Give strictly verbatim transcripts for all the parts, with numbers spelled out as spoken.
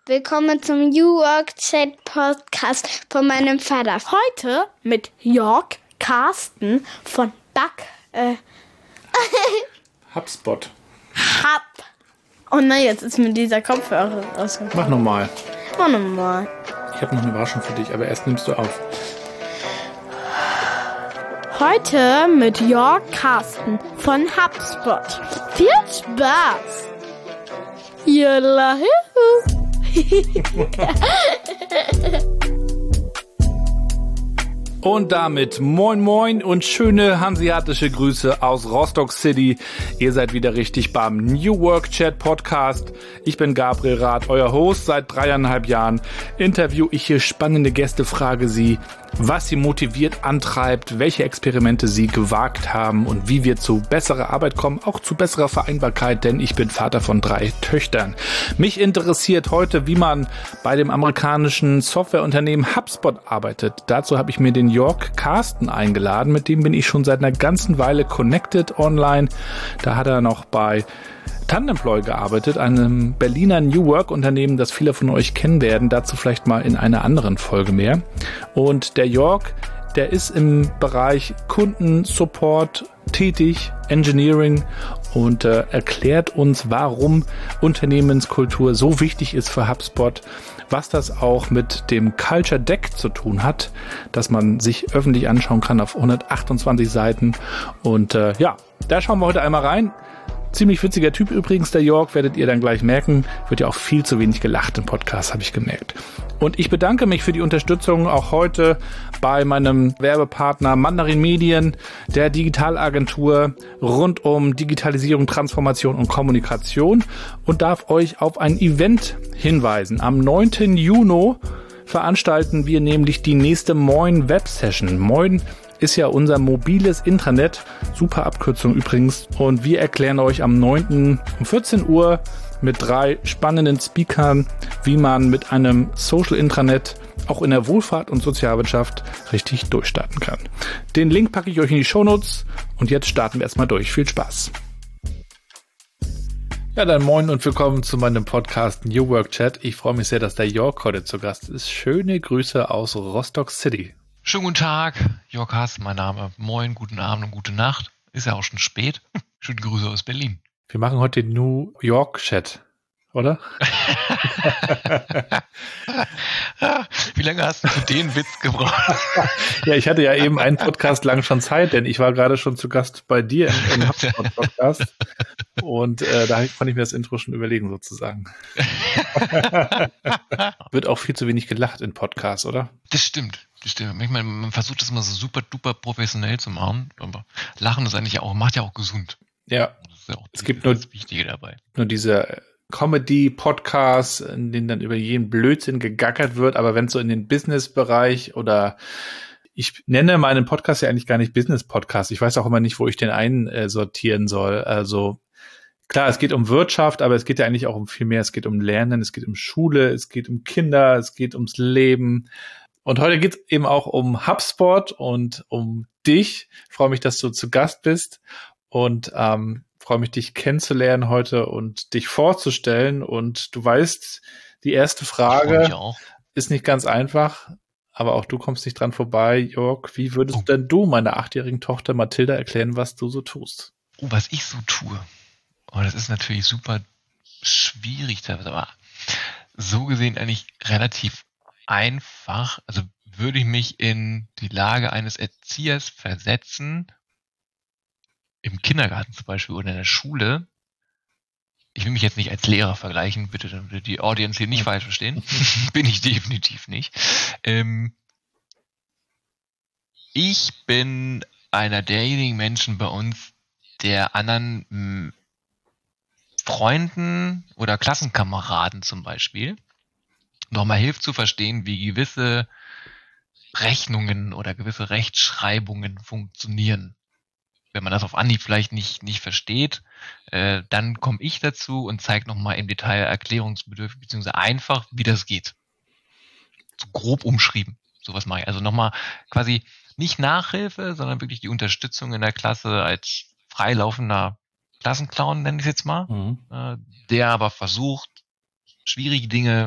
Willkommen zum New Work Chat Podcast von meinem Vater. Heute mit Jörg Carsten von Bug, äh, HubSpot. Hub. Oh nein, jetzt ist mir dieser Kopfhörer rausgekommen. Mach nochmal. Mach nochmal. Ich habe noch eine Überraschung für dich, aber erst nimmst du auf. Heute mit Jörg Carsten von HubSpot. Viel Spaß! Jalla, Und damit moin moin und schöne hanseatische Grüße aus Rostock City. Ihr seid wieder richtig beim New Work Chat Podcast. Ich bin Gabriel Rath, euer Host. Seit dreieinhalb Jahren interview ich hier spannende Gäste, frage sie, was sie motiviert antreibt, welche Experimente sie gewagt haben und wie wir zu besserer Arbeit kommen, auch zu besserer Vereinbarkeit, denn ich bin Vater von drei Töchtern. Mich interessiert heute, wie man bei dem amerikanischen Softwareunternehmen HubSpot arbeitet. Dazu habe ich mir den Jörg Carsten eingeladen, mit dem bin ich schon seit einer ganzen Weile connected online. Da hat er noch bei Tandemploy gearbeitet, einem Berliner New Work Unternehmen, das viele von euch kennen werden. Dazu vielleicht mal in einer anderen Folge mehr. Und der Jörg, der ist im Bereich Kundensupport tätig, Engineering, und äh, erklärt uns, warum Unternehmenskultur so wichtig ist für HubSpot, was das auch mit dem Culture Deck zu tun hat, dass man sich öffentlich anschauen kann auf hundertachtundzwanzig Seiten. Und äh, ja, da schauen wir heute einmal rein. Ziemlich witziger Typ übrigens, der Jörg, werdet ihr dann gleich merken. Wird ja auch viel zu wenig gelacht im Podcast, habe ich gemerkt. Und ich bedanke mich für die Unterstützung auch heute bei meinem Werbepartner Mandarin Medien, der Digitalagentur rund um Digitalisierung, Transformation und Kommunikation, und darf euch auf ein Event hinweisen. Am neunten Juni veranstalten wir nämlich die nächste Moin Web Session. Moin ist ja unser mobiles Intranet, super Abkürzung übrigens, und wir erklären euch am neunten um vierzehn Uhr mit drei spannenden Speakern, wie man mit einem Social Intranet auch in der Wohlfahrt und Sozialwirtschaft richtig durchstarten kann. Den Link packe ich euch in die Shownotes und jetzt starten wir erstmal durch. Viel Spaß! Ja, dann moin und willkommen zu meinem Podcast New Work Chat. Ich freue mich sehr, dass der Jörg heute zu Gast ist. Schöne Grüße aus Rostock City. Schönen guten Tag, Jörg Carsten, mein Name. Moin, guten Abend und gute Nacht. Ist ja auch schon spät. Schöne Grüße aus Berlin. Wir machen heute den New York Chat, oder? Wie lange hast du für den Witz gebraucht? Ja, ich hatte ja eben einen Podcast lang schon Zeit, denn ich war gerade schon zu Gast bei dir im, im HubSpot-Podcast. Und äh, da konnte ich mir das Intro schon überlegen, sozusagen. Wird auch viel zu wenig gelacht in Podcasts, oder? Das stimmt. Das stimmt. Ich meine, man versucht das immer so super duper professionell zu machen, aber Lachen ist eigentlich auch, macht ja auch gesund. Ja. Das ist ja auch es die, gibt nur, das Wichtige dabei. Nur diese Comedy-Podcasts, in denen dann über jeden Blödsinn gegackert wird, aber wenn es so in den Business-Bereich oder ich nenne meinen Podcast ja eigentlich gar nicht Business-Podcast. Ich weiß auch immer nicht, wo ich den einsortieren soll. Also klar, es geht um Wirtschaft, aber es geht ja eigentlich auch um viel mehr. Es geht um Lernen, es geht um Schule, es geht um Kinder, es geht ums Leben. Und heute geht es eben auch um HubSpot und um dich. Ich freue mich, dass du zu Gast bist und ähm, freue mich, dich kennenzulernen heute und dich vorzustellen. Und du weißt, die erste Frage ist nicht ganz einfach, aber auch du kommst nicht dran vorbei. Jörg, wie würdest oh. denn du meiner achtjährigen Tochter Mathilda erklären, was du so tust? Oh, was ich so tue? Oh, das ist natürlich super schwierig, aber so gesehen eigentlich relativ einfach. Also würde ich mich in die Lage eines Erziehers versetzen, im Kindergarten zum Beispiel oder in der Schule. Ich will mich jetzt nicht als Lehrer vergleichen, bitte, damit die Audience hier nicht falsch verstehen. Bin ich definitiv nicht. Ähm, ich bin einer derjenigen Menschen bei uns, der anderen mh, Freunden oder Klassenkameraden zum Beispiel nochmal hilft zu verstehen, wie gewisse Rechnungen oder gewisse Rechtschreibungen funktionieren. Wenn man das auf Anhieb vielleicht nicht, nicht versteht, äh, dann komme ich dazu und zeige nochmal im Detail erklärungsbedürftig, beziehungsweise einfach, wie das geht. So grob umschrieben. Sowas mache ich. Also nochmal quasi nicht Nachhilfe, sondern wirklich die Unterstützung in der Klasse als freilaufender Klassenclown, nenne ich es jetzt mal, mhm. äh, der aber versucht, schwierige Dinge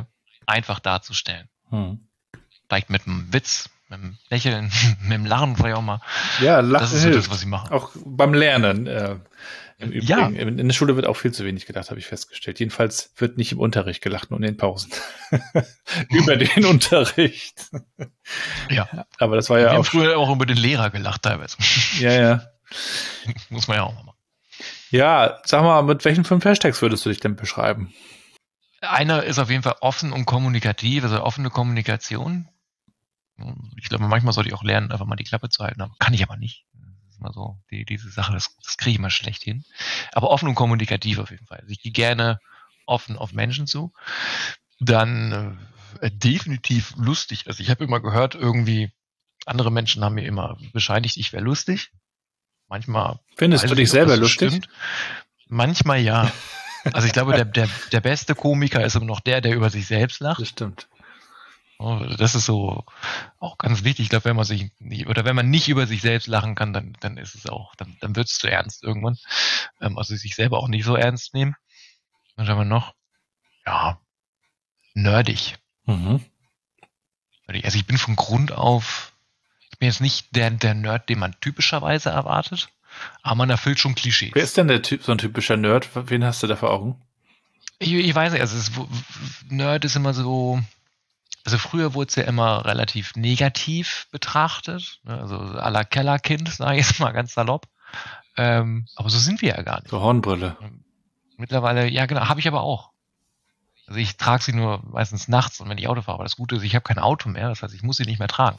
einfach darzustellen. Hm. Vielleicht mit einem Witz, mit einem Lächeln, mit einem Lachen vielleicht auch mal. Ja, Lachen Das ist so hilft. das, was sie machen. Auch beim Lernen. Äh, im Ja. Übrigen. In der Schule wird auch viel zu wenig gelacht, habe ich festgestellt. Jedenfalls wird nicht im Unterricht gelacht, nur in den Pausen. Über den Unterricht. Ja. Aber das war Wir ja haben auch. früher auch über den Lehrer gelacht teilweise. Ja, ja. Muss man ja auch mal machen. Ja, sag mal, mit welchen fünf Hashtags würdest du dich denn beschreiben? Einer ist auf jeden Fall offen und kommunikativ, also offene Kommunikation. Ich glaube, manchmal sollte ich auch lernen, einfach mal die Klappe zu halten, aber kann ich aber nicht. Das ist immer so, die, diese Sache, das, das kriege ich immer schlecht hin. Aber offen und kommunikativ auf jeden Fall. Also ich gehe gerne offen auf Menschen zu. Dann äh, definitiv lustig. Also ich habe immer gehört, irgendwie, andere Menschen haben mir immer bescheinigt, ich wäre lustig. Manchmal. Findest weiß du ich dich nicht, ob selber das so lustig? stimmt. Manchmal ja. Also ich glaube, der, der, der beste Komiker ist immer noch der, der über sich selbst lacht. Das stimmt. Das ist so auch ganz wichtig. Ich glaube, wenn man sich nicht, oder wenn man nicht über sich selbst lachen kann, dann, dann ist es auch, dann, dann wird es zu ernst irgendwann. Also sich selber auch nicht so ernst nehmen. Was haben wir noch? Ja, nerdig. Mhm. Also ich bin von Grund auf, ich bin jetzt nicht der, der Nerd, den man typischerweise erwartet, aber man erfüllt schon Klischees. Wer ist denn der Typ, so ein typischer Nerd? Wen hast du da vor Augen? Ich, ich weiß nicht, also es, Nerd ist immer so, also früher wurde es ja immer relativ negativ betrachtet, ne? Also à la Kellerkind, sage ich jetzt mal ganz salopp. Ähm, aber so sind wir ja gar nicht. So Hornbrille. Mittlerweile, ja genau, habe ich aber auch. Also ich trage sie nur meistens nachts und wenn ich Auto fahre. Aber das Gute ist, ich habe kein Auto mehr, das heißt, ich muss sie nicht mehr tragen.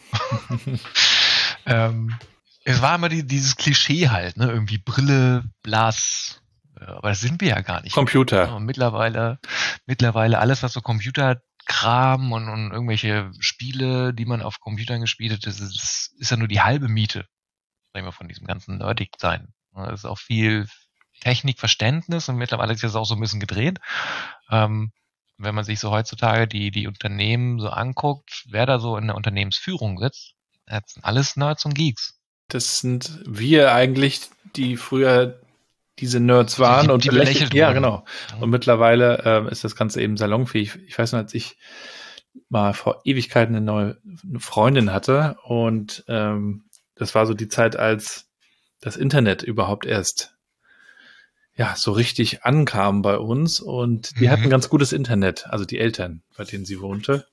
ähm, es war immer die, dieses Klischee halt, ne? Irgendwie Brille, blass. Aber das sind wir ja gar nicht. Computer. Und mittlerweile, mittlerweile alles, was so Computerkram und, und irgendwelche Spiele, die man auf Computern gespielt hat, das ist, ist ja nur die halbe Miete, sagen wir, von diesem ganzen Nerdig-Sein. Das ist auch viel Technikverständnis und mittlerweile ist das auch so ein bisschen gedreht. Ähm, wenn man sich so heutzutage die, die Unternehmen so anguckt, wer da so in der Unternehmensführung sitzt, das sind alles Nerds und Geeks. Das sind wir eigentlich, die früher diese Nerds waren die, und die belächelt. belächelt Ja, wurden. genau. Und mittlerweile ähm, ist das Ganze eben salonfähig. Ich weiß noch, als ich mal vor Ewigkeiten eine neue eine Freundin hatte und ähm, das war so die Zeit, als das Internet überhaupt erst ja so richtig ankam bei uns und die Mhm. hatten ganz gutes Internet, also die Eltern, bei denen sie wohnte.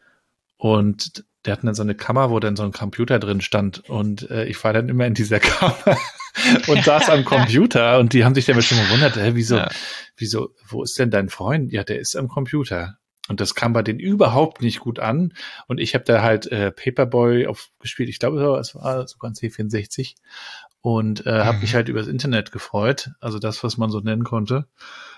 Und der hatten dann so eine Kammer, wo dann so ein Computer drin stand und äh, ich war dann immer in dieser Kammer und saß am Computer und die haben sich dann schon gewundert, hä, wieso, Ja. wieso, wo ist denn dein Freund? Ja, der ist am Computer. Und das kam bei denen überhaupt nicht gut an. Und ich habe da halt äh, Paperboy aufgespielt. Ich glaube, es war sogar ein C vierundsechzig. Und äh, habe Mhm. mich halt übers Internet gefreut. Also das, was man so nennen konnte.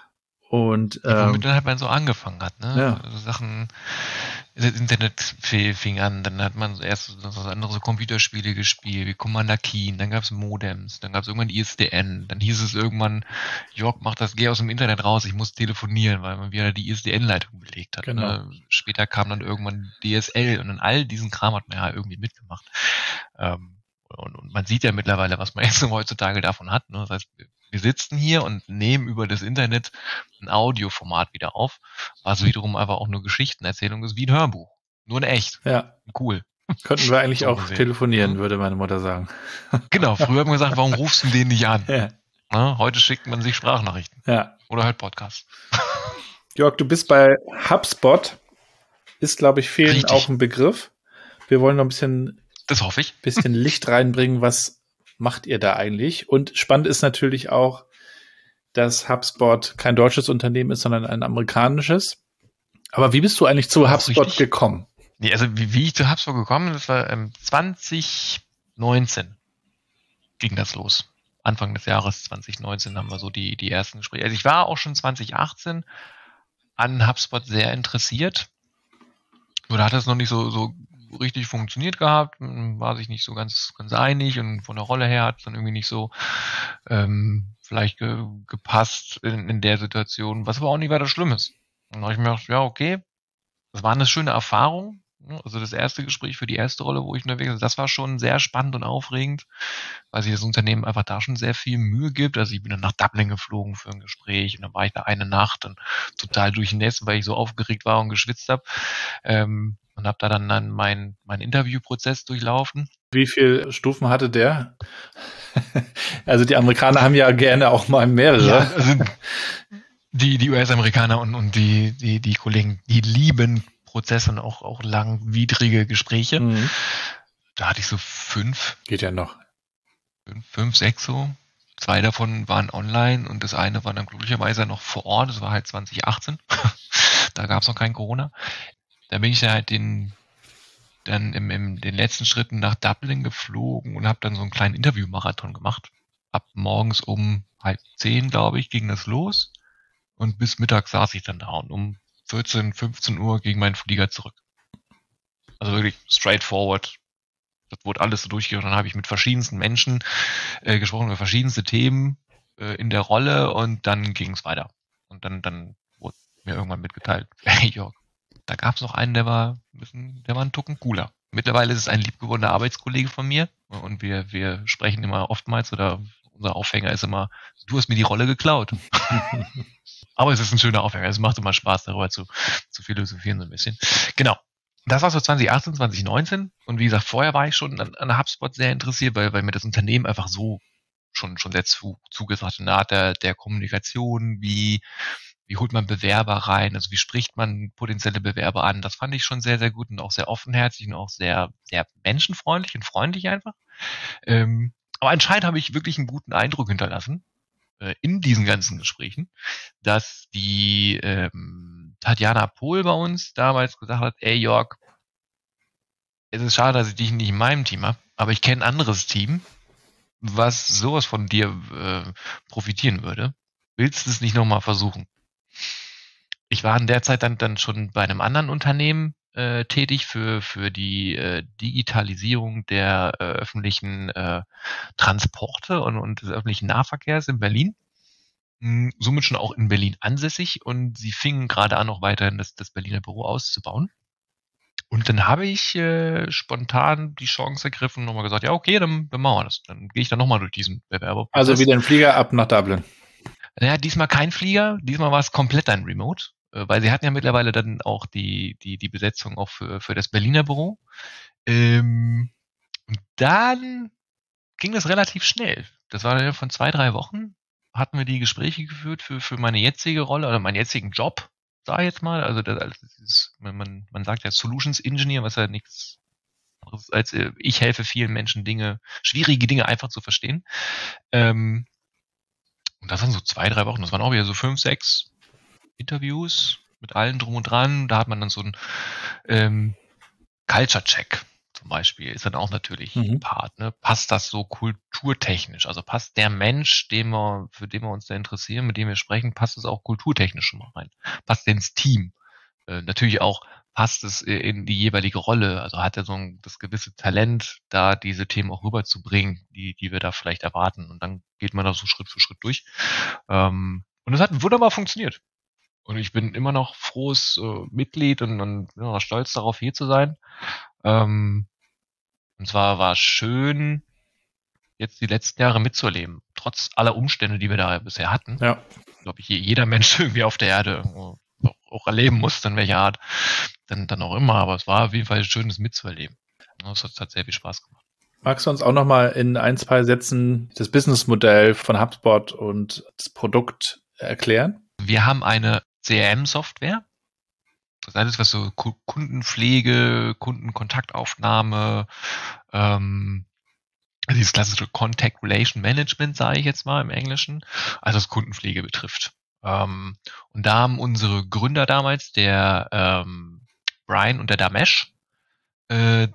Und Womit ähm, dann halt man so angefangen hat, ne? Ja. Also Sachen, das Internet fi- fing an, dann hat man erst so so andere so Computerspiele gespielt, wie Commander Keen, dann gab's Modems, dann gab's irgendwann I S D N, dann hieß es irgendwann, Jörg, mach das, geh aus dem Internet raus, ich muss telefonieren, weil man wieder die I S D N-Leitung belegt hat. Genau. Ne? Später kam dann irgendwann D S L und in all diesen Kram hat man ja irgendwie mitgemacht. Ähm, und, und man sieht ja mittlerweile, was man jetzt so heutzutage davon hat. Ne? Das heißt, wir sitzen hier und nehmen über das Internet ein Audioformat wieder auf, was wiederum einfach auch nur Geschichtenerzählung ist, wie ein Hörbuch. Nur in echt. ja, Cool. könnten wir eigentlich So auch gesehen. telefonieren, Mhm. würde meine Mutter sagen. Genau, früher haben wir gesagt, warum rufst du den nicht an? Ja, Ne? Heute schickt man sich Sprachnachrichten ja. oder hört Podcasts. Jörg, du bist bei HubSpot. Ist, glaube ich, fehlen Richtig. auch ein Begriff. Wir wollen noch ein bisschen, Das hoffe ich. bisschen Licht reinbringen. Was macht ihr da eigentlich? Und spannend ist natürlich auch, dass HubSpot kein deutsches Unternehmen ist, sondern ein amerikanisches. Aber wie bist du eigentlich zu Auch HubSpot richtig. gekommen? Nee, also wie, wie ich zu HubSpot gekommen bin, das war ähm, zwanzig neunzehn ging das los. Anfang des Jahres zwanzig neunzehn haben wir so die, die ersten Gespräche. Also ich war auch schon zwanzig achtzehn an HubSpot sehr interessiert. Oder hat das noch nicht so, so richtig funktioniert gehabt, war sich nicht so ganz, ganz einig und von der Rolle her hat es dann irgendwie nicht so ähm, vielleicht ge, gepasst in, in der Situation, was aber auch nicht weiter schlimm ist. Und dann habe ich mir gedacht, ja, okay, das war eine schöne Erfahrung, Also das erste Gespräch für die erste Rolle, wo ich unterwegs war, das war schon sehr spannend und aufregend, weil sich das Unternehmen einfach da schon sehr viel Mühe gibt. Also ich bin dann nach Dublin geflogen für ein Gespräch und dann war ich da eine Nacht und total durchnässt, weil ich so aufgeregt war und geschwitzt habe. Ähm, und habe da dann, dann meinen mein Interviewprozess durchlaufen. Wie viele Stufen hatte der? Also die Amerikaner haben ja gerne auch mal mehrere. Ja, also die, die U S-Amerikaner und, und die, die, die Kollegen, die lieben Prozesse und auch, auch langwidrige Gespräche. Mhm. Da hatte ich so fünf. Geht ja noch. Fünf, fünf, sechs so. Zwei davon waren online und das eine war dann glücklicherweise noch vor Ort. Das war halt zwanzig achtzehn. Da gab es noch kein Corona. Da bin ich ja halt den, dann im, im, den letzten Schritten nach Dublin geflogen und habe dann so einen kleinen Interviewmarathon gemacht. Ab morgens um halb zehn, glaube ich, ging das los. Und bis Mittag saß ich dann da und um vierzehn, fünfzehn Uhr ging mein Flieger zurück. Also wirklich straightforward. Das wurde alles so durchgegangen. Dann habe ich mit verschiedensten Menschen äh, gesprochen über verschiedenste Themen äh, in der Rolle und dann ging es weiter. Und dann, dann wurde mir irgendwann mitgeteilt, hey Jörg, da gab es noch einen, der war ein bisschen, der war ein Tucken cooler. Mittlerweile ist es ein liebgewordener Arbeitskollege von mir und wir, wir sprechen immer oftmals oder unser Aufhänger ist immer, du hast mir die Rolle geklaut. Aber es ist ein schöner Aufhänger. Es macht immer Spaß, darüber zu, zu philosophieren so ein bisschen. Genau. Das war so zwanzig achtzehn, zwanzig neunzehn. Und wie gesagt, vorher war ich schon an, an HubSpot sehr interessiert, weil, weil mir das Unternehmen einfach so schon, schon sehr zu, zugesagt hat. Eine Art der, der Kommunikation, wie, wie holt man Bewerber rein, also wie spricht man potenzielle Bewerber an. Das fand ich schon sehr, sehr gut und auch sehr offenherzig und auch sehr, sehr menschenfreundlich und freundlich einfach. Ähm, aber anscheinend habe ich wirklich einen guten Eindruck hinterlassen äh, in diesen ganzen Gesprächen, dass die ähm, Tatjana Pohl bei uns damals gesagt hat, ey Jörg, es ist schade, dass ich dich nicht in meinem Team habe, aber ich kenne ein anderes Team, was sowas von dir äh, profitieren würde. Willst du es nicht nochmal versuchen? Ich war in der Zeit dann, dann schon bei einem anderen Unternehmen äh, tätig für, für die äh, Digitalisierung der äh, öffentlichen äh, Transporte und, und des öffentlichen Nahverkehrs in Berlin. Hm, somit schon auch in Berlin ansässig und sie fingen gerade an, noch weiterhin das, das Berliner Büro auszubauen. Und dann habe ich äh, spontan die Chance ergriffen und nochmal gesagt, ja okay, dann, dann machen wir das. Dann gehe ich dann nochmal durch diesen Bewerberprozess. Also wieder ein Flieger ab nach Dublin. Naja, diesmal kein Flieger, diesmal war es komplett ein Remote, äh, weil sie hatten ja mittlerweile dann auch die, die, die Besetzung auch für, für das Berliner Büro. Ähm, und dann ging das relativ schnell. Das war dann von zwei, drei Wochen, hatten wir die Gespräche geführt für, für meine jetzige Rolle oder meinen jetzigen Job, sag ich jetzt mal. Also das, also das ist, man, man sagt ja Solutions Engineer, was ja nichts anderes ist, als äh, ich helfe vielen Menschen, Dinge, schwierige Dinge einfach zu verstehen. Ähm, Und das waren so zwei, drei Wochen. Das waren auch wieder so fünf, sechs Interviews mit allen drum und dran. Da hat man dann so einen ähm, Culture-Check zum Beispiel. Ist dann auch natürlich Mhm. ein Part. Ne? Passt das so kulturtechnisch? Also passt der Mensch, den wir, für den wir uns da interessieren, mit dem wir sprechen, passt es auch kulturtechnisch schon mal rein? Passt der ins Team? Äh, natürlich auch passt es in die jeweilige Rolle. Also hat er so ein, das gewisse Talent, da diese Themen auch rüberzubringen, die, die wir da vielleicht erwarten. Und dann geht man da so Schritt für Schritt durch. Ähm, und es hat wunderbar funktioniert. Und ich bin immer noch frohes äh, Mitglied und, und ja, stolz darauf, hier zu sein. Ähm, und zwar war es schön, jetzt die letzten Jahre mitzuerleben. Trotz aller Umstände, die wir da bisher hatten. Ja. Glaube ich, jeder Mensch irgendwie auf der Erde auch, auch erleben muss, in welcher Art dann, dann auch immer. Aber es war auf jeden Fall schön, das mitzuerleben. Das hat, hat sehr viel Spaß gemacht. Magst du uns auch nochmal in ein, zwei Sätzen das Businessmodell von HubSpot und das Produkt erklären? Wir haben eine C R M-Software. Das ist alles, was so Kundenpflege, Kundenkontaktaufnahme, ähm, dieses klassische Contact Relation Management, sage ich jetzt mal im Englischen, also das Kundenpflege betrifft. Ähm, und da haben unsere Gründer damals, der ähm, Brian und der Damesh, äh,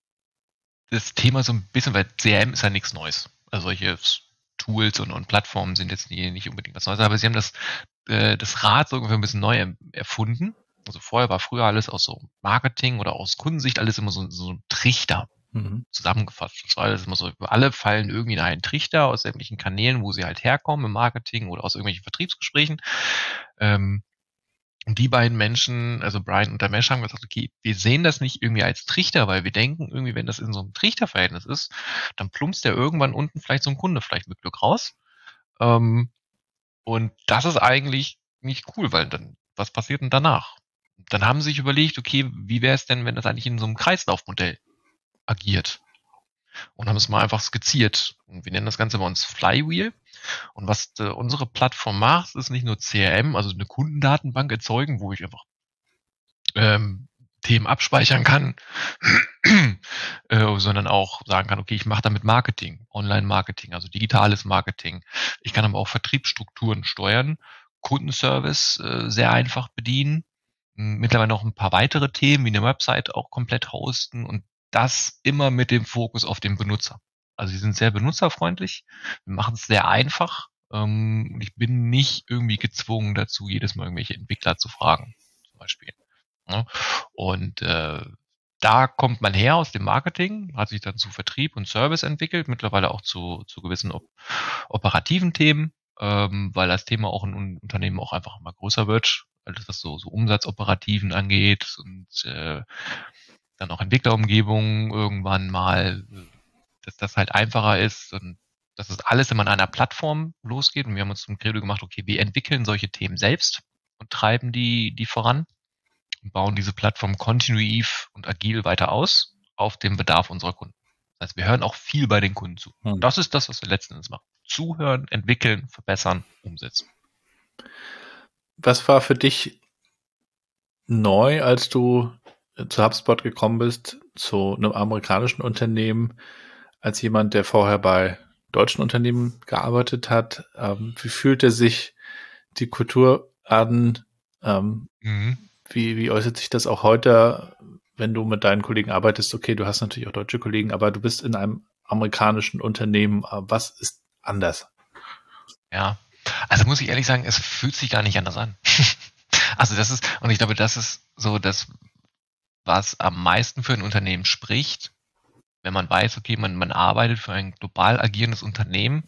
das Thema so ein bisschen, weil C R M ist ja nichts Neues. Also solche Tools und, und Plattformen sind jetzt nie, nicht unbedingt was Neues, aber sie haben das, äh, das Rad so ungefähr ein bisschen neu er, erfunden. Also vorher war früher alles aus so Marketing oder aus Kundensicht alles immer so, so ein Trichter Mhm. zusammengefasst. Das war alles immer so, alle fallen irgendwie in einen Trichter aus sämtlichen Kanälen, wo sie halt herkommen im Marketing oder aus irgendwelchen Vertriebsgesprächen. Ähm, Und die beiden Menschen, also Brian und der Mesh, haben gesagt, okay, wir sehen das nicht irgendwie als Trichter, weil wir denken irgendwie, wenn das in so einem Trichterverhältnis ist, dann plumpst ja irgendwann unten vielleicht so ein Kunde vielleicht mit Glück raus. Ähm, und das ist eigentlich nicht cool, weil dann, was passiert denn danach? Dann haben sie sich überlegt, okay, wie wäre es denn, wenn das eigentlich in so einem Kreislaufmodell agiert? Und haben es mal einfach skizziert. Und wir nennen das Ganze bei uns Flywheel. Und was äh, unsere Plattform macht, ist nicht nur C R M, also eine Kundendatenbank erzeugen, wo ich einfach ähm, Themen abspeichern kann, äh, sondern auch sagen kann, okay, ich mache damit Marketing, Online-Marketing, also digitales Marketing. Ich kann aber auch Vertriebsstrukturen steuern, Kundenservice äh, sehr einfach bedienen, m, mittlerweile noch ein paar weitere Themen wie eine Website auch komplett hosten und das immer mit dem Fokus auf den Benutzer. Also sie sind sehr benutzerfreundlich, wir machen es sehr einfach ähm, und ich bin nicht irgendwie gezwungen dazu, jedes Mal irgendwelche Entwickler zu fragen, zum Beispiel. Ne? Und äh, da kommt man her aus dem Marketing, hat sich dann zu Vertrieb und Service entwickelt, mittlerweile auch zu, zu gewissen op operativen Themen, ähm, weil das Thema auch in Unternehmen auch einfach immer größer wird, alles was so, so Umsatzoperativen angeht und äh, dann auch Entwicklerumgebungen irgendwann mal, dass das halt einfacher ist und dass es alles immer an einer Plattform losgeht. Und wir haben uns zum Credo gemacht, okay, wir entwickeln solche Themen selbst und treiben die, die voran und bauen diese Plattform kontinuiv und agil weiter aus auf den Bedarf unserer Kunden. Das heißt, wir hören auch viel bei den Kunden zu. Hm. Das ist das, was wir letzten Endes machen. Zuhören, entwickeln, verbessern, umsetzen. Was war für dich neu, als du zu HubSpot gekommen bist, zu einem amerikanischen Unternehmen, als jemand, der vorher bei deutschen Unternehmen gearbeitet hat? Ähm, wie fühlte sich die Kultur an? Ähm, Mhm. wie, wie äußert sich das auch heute, wenn du mit deinen Kollegen arbeitest? Okay, du hast natürlich auch deutsche Kollegen, aber du bist in einem amerikanischen Unternehmen. Was ist anders? Ja, also muss ich ehrlich sagen, es fühlt sich gar nicht anders an. Also das ist, und ich glaube, das ist so das, was am meisten für ein Unternehmen spricht, wenn man weiß, okay, man, man arbeitet für ein global agierendes Unternehmen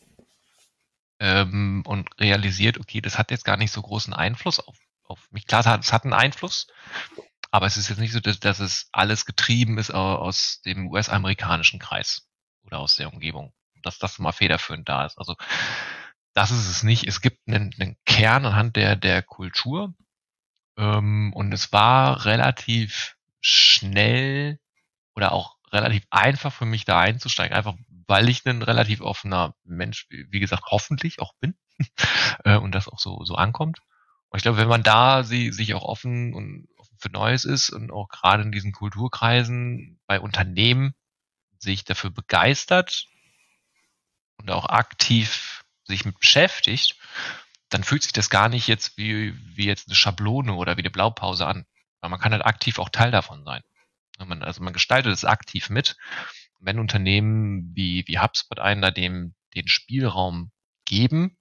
ähm, und realisiert, okay, das hat jetzt gar nicht so großen Einfluss auf, auf mich. Klar, es hat, es hat einen Einfluss, aber es ist jetzt nicht so, dass, dass es alles getrieben ist au- aus dem U S-amerikanischen Kreis oder aus der Umgebung, dass das mal federführend da ist. Also das ist es nicht. Es gibt einen, einen Kern anhand der, der Kultur ähm, und es war relativ schnell oder auch relativ einfach für mich da einzusteigen, einfach weil ich ein relativ offener Mensch, wie gesagt, hoffentlich auch bin äh, und das auch so, so ankommt. Und ich glaube, wenn man da sie, sich auch offen und offen für Neues ist und auch gerade in diesen Kulturkreisen bei Unternehmen sich dafür begeistert und auch aktiv sich mit beschäftigt, dann fühlt sich das gar nicht jetzt wie, wie jetzt eine Schablone oder wie eine Blaupause an. Weil man kann halt aktiv auch Teil davon sein. Man, also man gestaltet es aktiv mit. Wenn Unternehmen wie, wie HubSpot einen da dem, den Spielraum geben,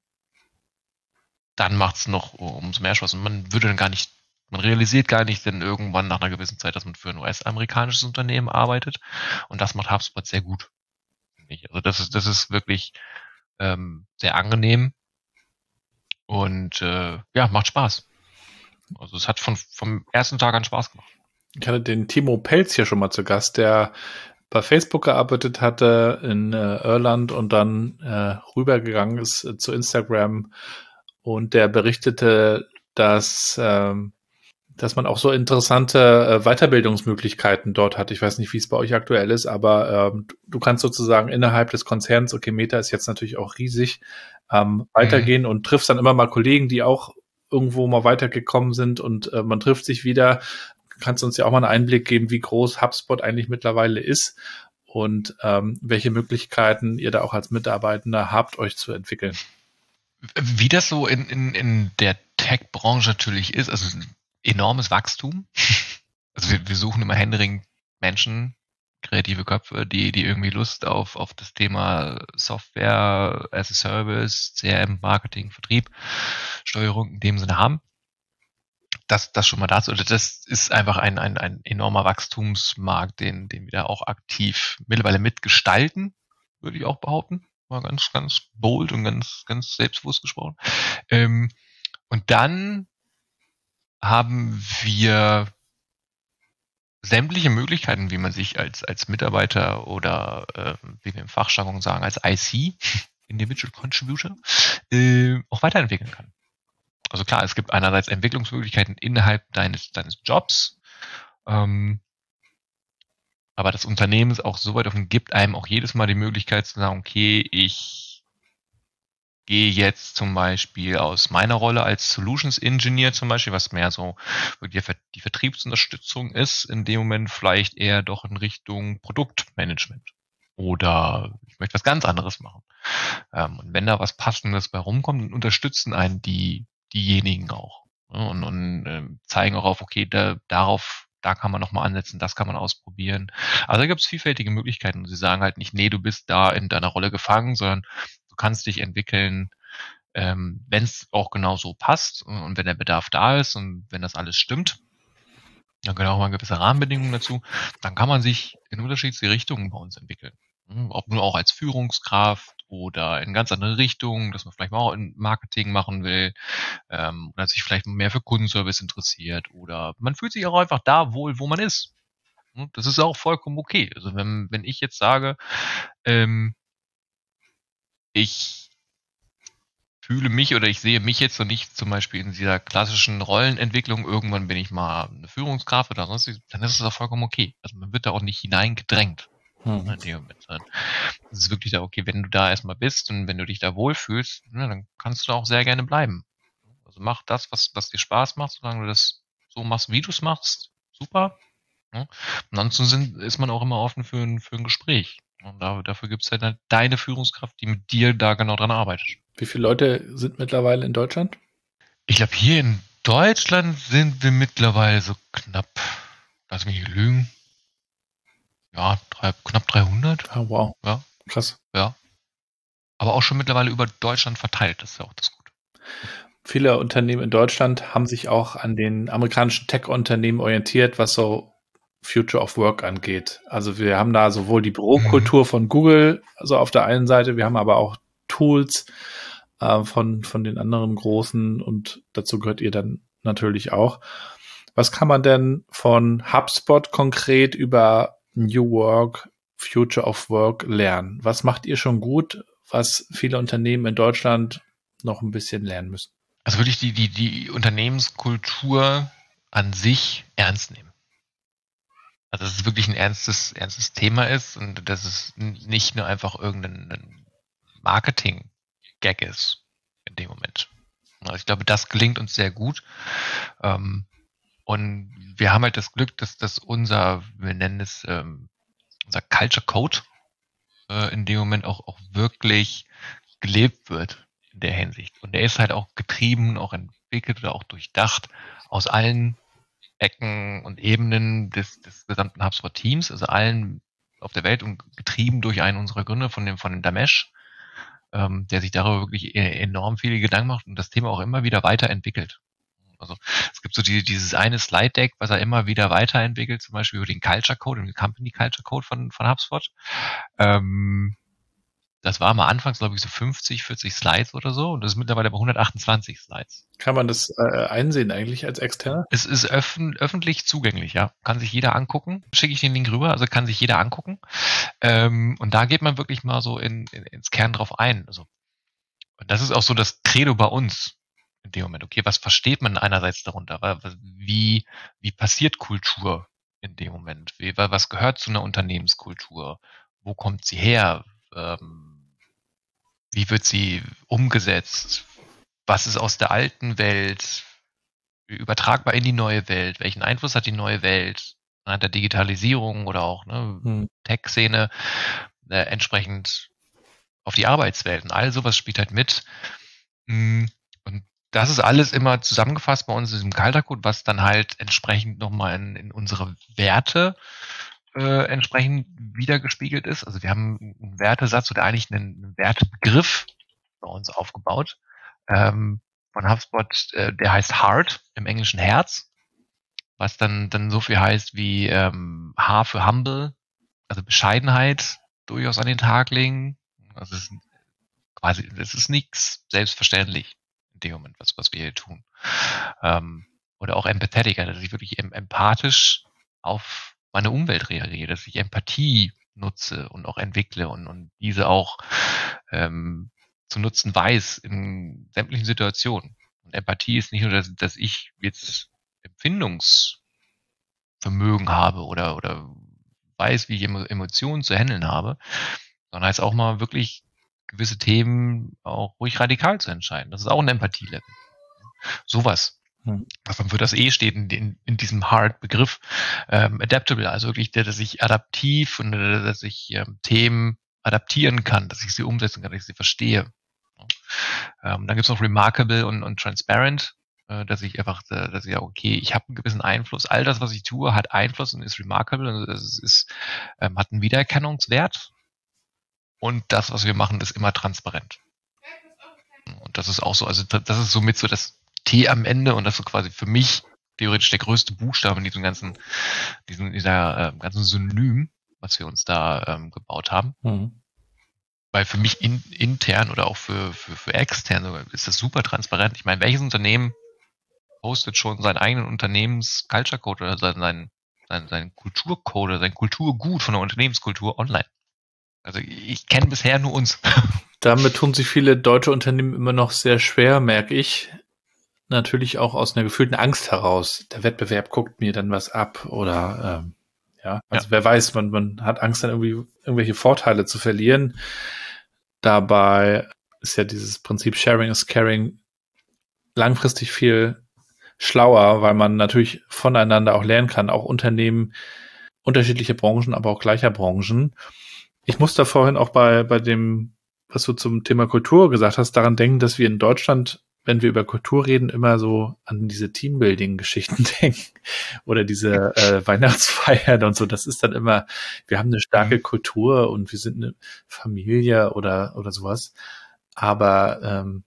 dann macht es noch umso mehr Spaß. Und man würde dann gar nicht, man realisiert gar nicht denn irgendwann nach einer gewissen Zeit, dass man für ein U S-amerikanisches Unternehmen arbeitet. Und das macht HubSpot sehr gut. Also das ist, das ist wirklich ähm, sehr angenehm und äh, ja, macht Spaß. Also es hat von vom ersten Tag an Spaß gemacht. Ich hatte den Timo Pelz hier schon mal zu Gast, der bei Facebook gearbeitet hatte in äh, Irland und dann äh, rübergegangen ist äh, zu Instagram und der berichtete, dass ähm, dass man auch so interessante äh, Weiterbildungsmöglichkeiten dort hat. Ich weiß nicht, wie es bei euch aktuell ist, aber ähm, du kannst sozusagen innerhalb des Konzerns, okay, Meta ist jetzt natürlich auch riesig, ähm, weitergehen und triffst dann immer mal Kollegen, die auch irgendwo mal weitergekommen sind und äh, man trifft sich wieder. Kannst du uns ja auch mal einen Einblick geben, wie groß HubSpot eigentlich mittlerweile ist und ähm, welche Möglichkeiten ihr da auch als Mitarbeitender habt, euch zu entwickeln? Wie das so in, in, in der Tech-Branche natürlich ist, also enormes Wachstum. Also wir, wir suchen immer händeringend Menschen, kreative Köpfe, die, die irgendwie Lust auf, auf das Thema Software, as a Service, C R M, Marketing, Vertrieb, Steuerung in dem Sinne haben. Das, das schon mal dazu. Das ist einfach ein, ein, ein enormer Wachstumsmarkt, den, den wir da auch aktiv mittlerweile mitgestalten, würde ich auch behaupten. Mal ganz, ganz bold und ganz, ganz selbstbewusst gesprochen. Ähm, und dann haben wir sämtliche Möglichkeiten, wie man sich als, als Mitarbeiter oder, äh, wie wir im Fachjargon sagen, als I C, Individual Contributor, äh, auch weiterentwickeln kann. Also klar, es gibt einerseits Entwicklungsmöglichkeiten innerhalb deines, deines Jobs, ähm, aber das Unternehmen ist auch so weit offen, gibt einem auch jedes Mal die Möglichkeit zu sagen, okay, ich gehe jetzt zum Beispiel aus meiner Rolle als Solutions Engineer zum Beispiel, was mehr so die, die Vertriebsunterstützung ist, in dem Moment vielleicht eher doch in Richtung Produktmanagement. Oder ich möchte was ganz anderes machen. Ähm, und wenn da was Passendes bei rumkommt, dann unterstützen einen die, diejenigen auch. Ja, und und äh, zeigen auch auf, okay, da, darauf, da kann man nochmal ansetzen, das kann man ausprobieren. Also da gibt es vielfältige Möglichkeiten. Und sie sagen halt nicht, nee, du bist da in deiner Rolle gefangen, sondern du kannst dich entwickeln, ähm, wenn es auch genau so passt und wenn der Bedarf da ist und wenn das alles stimmt. Dann gehören auch mal gewisse Rahmenbedingungen dazu. Dann kann man sich in unterschiedliche Richtungen bei uns entwickeln. Ob nur auch als Führungskraft oder in ganz andere Richtungen, dass man vielleicht mal auch in Marketing machen will, ähm, oder sich vielleicht mehr für Kundenservice interessiert oder man fühlt sich auch einfach da wohl, wo man ist. Das ist auch vollkommen okay. Also wenn, wenn ich jetzt sage, ähm, ich fühle mich oder ich sehe mich jetzt noch nicht zum Beispiel in dieser klassischen Rollenentwicklung, irgendwann bin ich mal eine Führungskraft oder sonst, dann ist es auch vollkommen okay. Also man wird da auch nicht hineingedrängt. Mhm. In dem Moment. Es ist wirklich da, okay, wenn du da erstmal bist und wenn du dich da wohlfühlst, ja, dann kannst du da auch sehr gerne bleiben. Also mach das, was, was dir Spaß macht, solange du das so machst, wie du es machst, super. Ja. Ansonsten sind, ist man auch immer offen für ein, für ein Gespräch. Und da, dafür gibt es halt deine Führungskraft, die mit dir da genau dran arbeitet. Wie viele Leute sind mittlerweile in Deutschland? Ich glaube, hier in Deutschland sind wir mittlerweile so knapp, lass mich nicht lügen, ja, drei, knapp dreihundert. Oh, wow. Ja. Krass. Ja. Aber auch schon mittlerweile über Deutschland verteilt, das ist ja auch das Gute. Viele Unternehmen in Deutschland haben sich auch an den amerikanischen Tech-Unternehmen orientiert, was so Future of Work angeht. Also wir haben da sowohl die Bürokultur mhm. von Google, also auf der einen Seite, wir haben aber auch Tools äh, von, von den anderen großen und dazu gehört ihr dann natürlich auch. Was kann man denn von HubSpot konkret über New Work, Future of Work lernen? Was macht ihr schon gut, was viele Unternehmen in Deutschland noch ein bisschen lernen müssen? Also wirklich die, die, die Unternehmenskultur an sich ernst nehmen. Also dass es wirklich ein ernstes, ernstes Thema ist und dass es nicht nur einfach irgendein Marketing-Gag ist in dem Moment. Also ich glaube, das gelingt uns sehr gut. Und wir haben halt das Glück, dass, dass unser, wir nennen es unser Culture Code in dem Moment auch, auch wirklich gelebt wird in der Hinsicht. Und der ist halt auch getrieben, auch entwickelt oder auch durchdacht aus allen Ecken und Ebenen des, des gesamten HubSpot-Teams, also allen auf der Welt und getrieben durch einen unserer Gründer von dem, von dem Damesh, ähm, der sich darüber wirklich enorm viele Gedanken macht und das Thema auch immer wieder weiterentwickelt. Also es gibt so die, dieses eine Slide-Deck, was er immer wieder weiterentwickelt, zum Beispiel über den Culture Code, den Company Culture Code von, von HubSpot. Ähm, Das war mal anfangs, glaube ich, so fünfzig, vierzig Slides oder so und das ist mittlerweile bei hundertachtundzwanzig Slides. Kann man das äh, einsehen eigentlich als Externer? Es ist öffn- öffentlich zugänglich, ja. Kann sich jeder angucken. Schicke ich den Link rüber, also kann sich jeder angucken. Ähm, und da geht man wirklich mal so in, in, ins Kern drauf ein. Also, und das ist auch so das Credo bei uns in dem Moment. Okay, was versteht man einerseits darunter? Wie, wie passiert Kultur in dem Moment? Wie, was gehört zu einer Unternehmenskultur? Wo kommt sie her? Ähm, wie wird sie umgesetzt? Was ist aus der alten Welt übertragbar in die neue Welt? Welchen Einfluss hat die neue Welt an der Digitalisierung oder auch ne, hm. Tech-Szene äh, entsprechend auf die Arbeitswelt? Und all sowas spielt halt mit. Und das ist alles immer zusammengefasst bei uns in diesem Culture Code, was dann halt entsprechend nochmal in, in unsere Werte Äh, entsprechend wiedergespiegelt ist. Also wir haben einen Wertesatz oder eigentlich einen Wertebegriff bei uns aufgebaut ähm, von HubSpot, äh, der heißt Heart, im Englischen Herz, was dann dann so viel heißt wie ähm, H für Humble, also Bescheidenheit durchaus an den Tag legen. Also es ist quasi, es ist nichts selbstverständlich in dem Moment, was, was wir hier tun. Ähm, oder auch empathetic, dass ich wirklich em- empathisch auf meine Umwelt reagiere, dass ich Empathie nutze und auch entwickle und, und diese auch ähm, zu nutzen weiß in sämtlichen Situationen. Und Empathie ist nicht nur, dass, dass ich jetzt Empfindungsvermögen habe oder, oder weiß, wie ich Emo- Emotionen zu handeln habe, sondern heißt auch mal wirklich gewisse Themen auch ruhig radikal zu entscheiden. Das ist auch ein Empathie-Level. Sowas. Hm. Was dann für das E steht in, in, in diesem Hard-Begriff. Ähm, adaptable, also wirklich, der, dass ich adaptiv und äh, dass ich ähm, Themen adaptieren kann, dass ich sie umsetzen kann, dass ich sie verstehe. Ähm, dann gibt's noch remarkable und, und transparent, äh, dass ich einfach, äh, dass ich ja, okay, ich habe einen gewissen Einfluss. All das, was ich tue, hat Einfluss und ist remarkable. Also es ist, ähm, hat einen Wiedererkennungswert. Und das, was wir machen, ist immer transparent. Und das ist auch so, also das ist somit so das T am Ende und das ist so quasi für mich theoretisch der größte Buchstabe in diesem ganzen, diesem, dieser äh, ganzen Synonym, was wir uns da ähm, gebaut haben. Mhm. Weil für mich in, intern oder auch für, für, für extern sogar ist das super transparent. Ich meine, welches Unternehmen postet schon seinen eigenen Unternehmens-Culture-Code oder seinen, seinen, seinen, seinen Kulturcode oder sein Kulturgut von der Unternehmenskultur online? Also ich kenne bisher nur uns. Damit tun sich viele deutsche Unternehmen immer noch sehr schwer, merke ich. Natürlich auch aus einer gefühlten Angst heraus. Der Wettbewerb guckt mir dann was ab oder ähm, ja, also Ja. wer weiß, man, man hat Angst, dann irgendwie irgendwelche Vorteile zu verlieren. Dabei ist ja dieses Prinzip Sharing is Caring langfristig viel schlauer, weil man natürlich voneinander auch lernen kann, auch Unternehmen unterschiedliche Branchen, aber auch gleicher Branchen. Ich muss da vorhin auch bei, bei dem, was du zum Thema Kultur gesagt hast, daran denken, dass wir in Deutschland, wenn wir über Kultur reden, immer so an diese Teambuilding-Geschichten denken oder diese äh, Weihnachtsfeiern und so. Das ist dann immer, wir haben eine starke Mhm. Kultur und wir sind eine Familie oder, oder sowas. Aber ähm,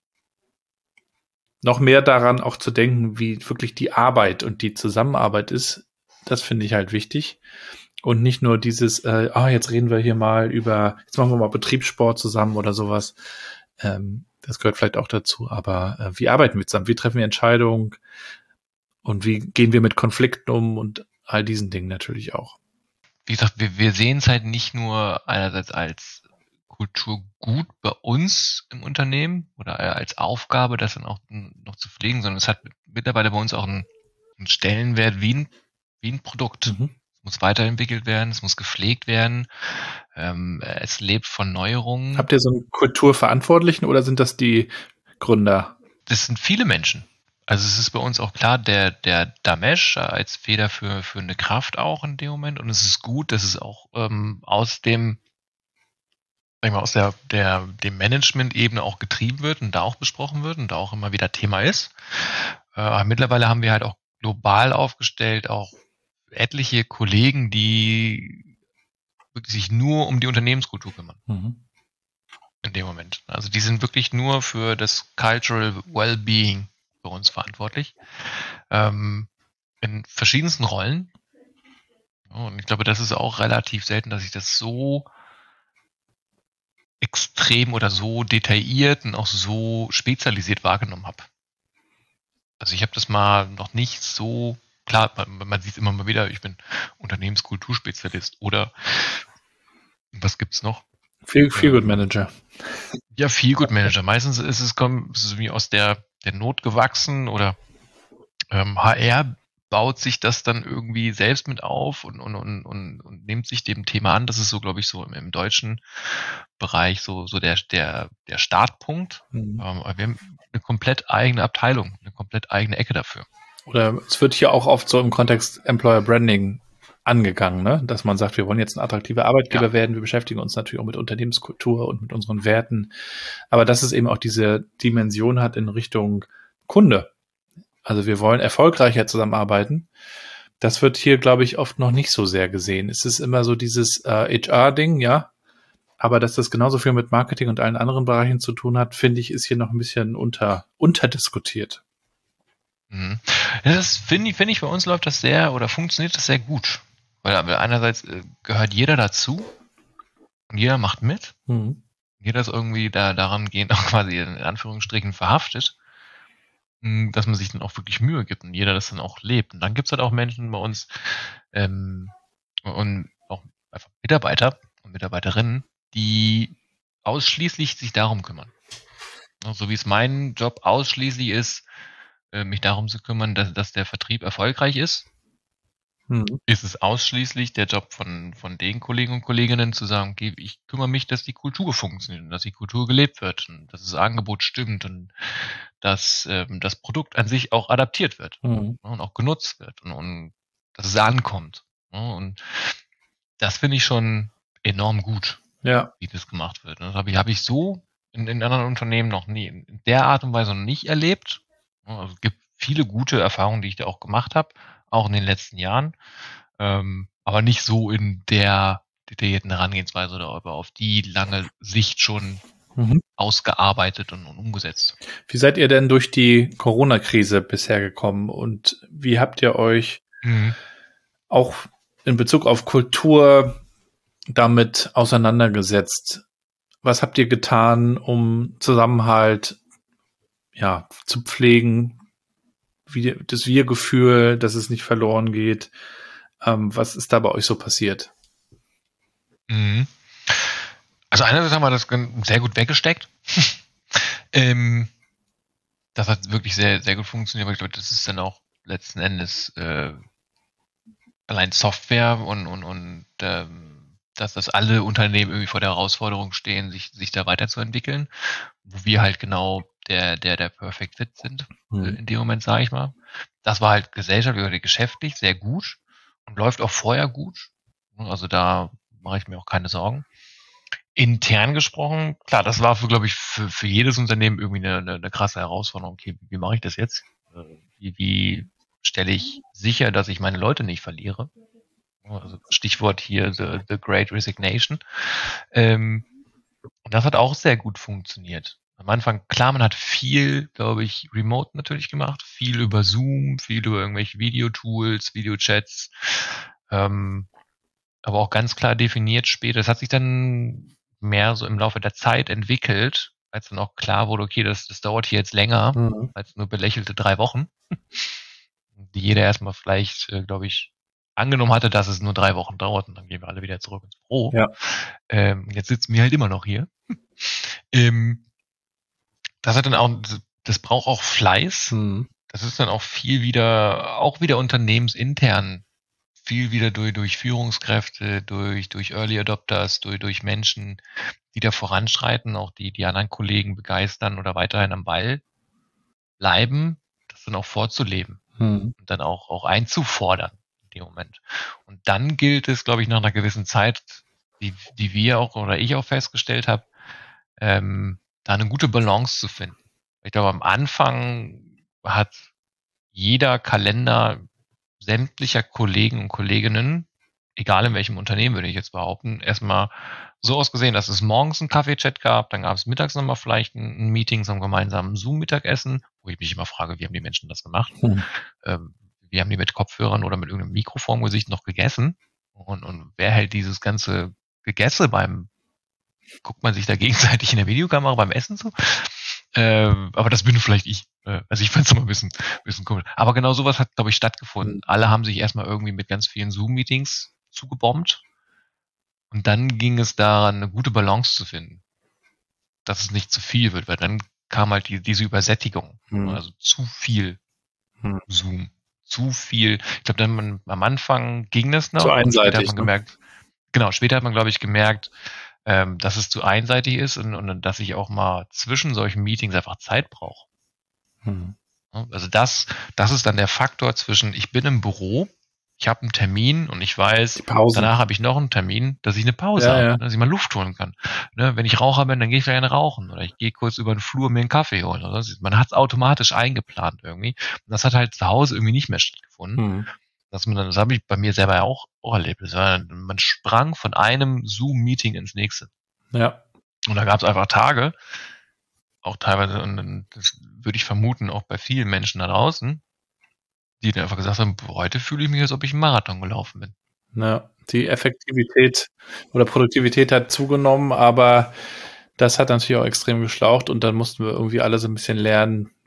noch mehr daran auch zu denken, wie wirklich die Arbeit und die Zusammenarbeit ist, das finde ich halt wichtig. Und nicht nur dieses, äh, ah, jetzt reden wir hier mal über, jetzt machen wir mal Betriebssport zusammen oder sowas. Ähm, das gehört vielleicht auch dazu. Aber äh, wie arbeiten wir zusammen? Wie treffen wir Entscheidungen? Und wie gehen wir mit Konflikten um? Und all diesen Dingen natürlich auch. Wie gesagt, wir, wir sehen es halt nicht nur einerseits als Kulturgut bei uns im Unternehmen oder als Aufgabe, das dann auch noch zu pflegen, sondern es hat mittlerweile bei uns auch einen, einen Stellenwert wie ein, wie ein Produkt. Mhm. Es muss weiterentwickelt werden, es muss gepflegt werden, ähm, es lebt von Neuerungen. Habt ihr so einen Kulturverantwortlichen oder sind das die Gründer? Das sind viele Menschen. Also es ist bei uns auch klar, der, der Damesh als Feder für, für eine Kraft auch in dem Moment. Und es ist gut, dass es auch ähm, aus dem, sag ich mal, aus der, der, dem Management-Ebene auch getrieben wird und da auch besprochen wird und da auch immer wieder Thema ist. Äh, aber mittlerweile haben wir halt auch global aufgestellt, auch etliche Kollegen, die wirklich sich nur um die Unternehmenskultur kümmern. Mhm. In dem Moment. Also die sind wirklich nur für das Cultural Wellbeing bei uns verantwortlich. Ähm, in verschiedensten Rollen. Und ich glaube, das ist auch relativ selten, dass ich das so extrem oder so detailliert und auch so spezialisiert wahrgenommen habe. Also ich habe das mal noch nicht so, klar, man, man sieht immer mal wieder, ich bin Unternehmenskulturspezialist oder was gibt's noch? Feel, Feel Good Manager. Ja, Feel Good Manager. Meistens ist es, kommt, ist es wie aus der, der Not gewachsen oder ähm, H R baut sich das dann irgendwie selbst mit auf und, und, und, und, und nimmt sich dem Thema an. Das ist so, glaube ich, so im, im deutschen Bereich so, so der, der, der Startpunkt. Mhm. Ähm, aber wir haben eine komplett eigene Abteilung, eine komplett eigene Ecke dafür. Oder es wird hier auch oft so im Kontext Employer Branding angegangen, ne? Dass man sagt, wir wollen jetzt ein attraktiver Arbeitgeber Ja. werden, wir beschäftigen uns natürlich auch mit Unternehmenskultur und mit unseren Werten, aber dass es eben auch diese Dimension hat in Richtung Kunde. Also wir wollen erfolgreicher zusammenarbeiten. Das wird hier, glaube ich, oft noch nicht so sehr gesehen. Es ist immer so dieses äh, H R-Ding, ja, aber dass das genauso viel mit Marketing und allen anderen Bereichen zu tun hat, finde ich, ist hier noch ein bisschen unter unterdiskutiert. Mhm. Das finde ich, finde ich, bei uns läuft das sehr oder funktioniert das sehr gut. Weil aber einerseits äh, gehört jeder dazu und jeder macht mit. Mhm. Jeder ist irgendwie da daran gehend auch quasi in Anführungsstrichen verhaftet. dass man sich dann auch wirklich Mühe gibt und jeder das dann auch lebt. Und dann gibt's halt auch Menschen bei uns ähm, und auch einfach Mitarbeiter und Mitarbeiterinnen, die ausschließlich sich darum kümmern. So wie es mein Job ausschließlich ist, äh, mich darum zu kümmern, dass, dass der Vertrieb erfolgreich ist, hm. ist es ausschließlich der Job von, von den Kollegen und Kolleginnen zu sagen, okay, ich kümmere mich, dass die Kultur funktioniert und dass die Kultur gelebt wird und dass das Angebot stimmt und dass ähm, das Produkt an sich auch adaptiert wird hm. und auch genutzt wird und, und dass es ankommt. Und das finde ich schon enorm gut, ja. wie das gemacht wird. Das habe ich, hab ich so in, in anderen Unternehmen noch nie, in der Art und Weise noch nicht erlebt. Also es gibt viele gute Erfahrungen, die ich da auch gemacht habe, auch in den letzten Jahren, ähm, aber nicht so in der detaillierten Herangehensweise oder auf die lange Sicht schon mhm. ausgearbeitet und, und umgesetzt. Wie seid ihr denn durch die Corona-Krise bisher gekommen und wie habt ihr euch mhm. auch in Bezug auf Kultur damit auseinandergesetzt? Was habt ihr getan, um Zusammenhalt ja, zu pflegen, wie, das Wir-Gefühl, dass es nicht verloren geht? Ähm, was ist da bei euch so passiert? Mhm. Also einerseits haben wir das sehr gut weggesteckt. ähm, das hat wirklich sehr, sehr gut funktioniert, aber ich glaube, das ist dann auch letzten Endes äh, allein Software und, und, und ähm, dass das alle Unternehmen irgendwie vor der Herausforderung stehen, sich, sich da weiterzuentwickeln, wo wir halt genau der, der, der Perfect Fit sind, mhm. in dem Moment, sage ich mal. Das war halt gesellschaftlich oder geschäftlich sehr gut und läuft auch vorher gut. Also da mache ich mir auch keine Sorgen. Intern gesprochen, klar, das war, für, glaube ich, für, für jedes Unternehmen irgendwie eine, eine, eine krasse Herausforderung. Okay, wie mache ich das jetzt? Wie, wie stelle ich sicher, dass ich meine Leute nicht verliere? Also Stichwort hier the, the Great Resignation. Ähm, und das hat auch sehr gut funktioniert. Am Anfang, klar, man hat viel, glaube ich, remote natürlich gemacht, viel über Zoom, viel über irgendwelche Videotools, Videochats, ähm, aber auch ganz klar definiert später. Das hat sich dann mehr so im Laufe der Zeit entwickelt, als dann auch klar wurde, okay, das, das dauert hier jetzt länger, mhm. als nur belächelte drei Wochen, die jeder erstmal vielleicht, äh, glaube ich, angenommen hatte, dass es nur drei Wochen dauert und dann gehen wir alle wieder zurück ins Büro. Ja. Ähm, jetzt sitzen wir halt immer noch hier. ähm, das hat dann auch, das braucht auch Fleiß. Mhm. Das ist dann auch viel wieder, auch wieder unternehmensintern, viel wieder durch, durch Führungskräfte, durch, durch Early Adopters, durch, durch Menschen, die da voranschreiten, auch die, die anderen Kollegen begeistern oder weiterhin am Ball bleiben, das dann auch vorzuleben mhm. und dann auch, auch einzufordern. Dem Moment. Und dann gilt es, glaube ich, nach einer gewissen Zeit, die, die wir auch oder ich auch festgestellt habe, ähm, da eine gute Balance zu finden. Ich glaube, am Anfang hat jeder Kalender sämtlicher Kollegen und Kolleginnen, egal in welchem Unternehmen, würde ich jetzt behaupten, erstmal so ausgesehen, dass es morgens einen Kaffee-Chat gab, dann gab es mittags nochmal vielleicht ein, ein Meeting, so ein gemeinsamen Zoom-Mittagessen, wo ich mich immer frage, wie haben die Menschen das gemacht? Hm. Ähm, Wir haben die mit Kopfhörern oder mit irgendeinem Mikro vorm Gesicht noch gegessen. Und, und wer hält dieses ganze Gegesse beim, guckt man sich da gegenseitig in der Videokamera beim Essen zu? Äh, aber das bin vielleicht ich. Äh, also ich fand es immer ein bisschen, ein bisschen komisch. Aber genau sowas hat, glaube ich, stattgefunden. Mhm. Alle haben sich erstmal irgendwie mit ganz vielen Zoom-Meetings zugebombt. Und dann ging es daran, eine gute Balance zu finden. Dass es nicht zu viel wird, weil dann kam halt die, diese Übersättigung. Mhm. Also zu viel mhm. Zoom. Zu viel. Ich glaube, dann man, am Anfang ging das noch. Zu einseitig. Später hat man gemerkt, ne? Genau, später hat man, glaube ich, gemerkt, ähm, dass es zu einseitig ist und, und dass ich auch mal zwischen solchen Meetings einfach Zeit brauche. Hm. Also das, das ist dann der Faktor zwischen, ich bin im Büro, ich habe einen Termin und ich weiß, danach habe ich noch einen Termin, dass ich eine Pause ja, habe, ja. dass ich mal Luft holen kann. Ne, wenn ich Raucher bin, dann gehe ich gerne rauchen oder ich gehe kurz über den Flur mir einen Kaffee holen. Oder so. Man hat es automatisch eingeplant irgendwie. Und das hat halt zu Hause irgendwie nicht mehr stattgefunden. Mhm. Dass man dann, das habe ich bei mir selber ja auch, auch erlebt. Das war, man sprang von einem Zoom-Meeting ins nächste. Ja. Und da gab es einfach Tage, auch teilweise, und das würde ich vermuten, auch bei vielen Menschen da draußen, die dann einfach gesagt haben, heute fühle ich mich, als ob ich einen Marathon gelaufen bin. Ja, die Effektivität oder Produktivität hat zugenommen, aber das hat natürlich auch extrem geschlaucht und dann mussten wir irgendwie alle so ein bisschen lernen,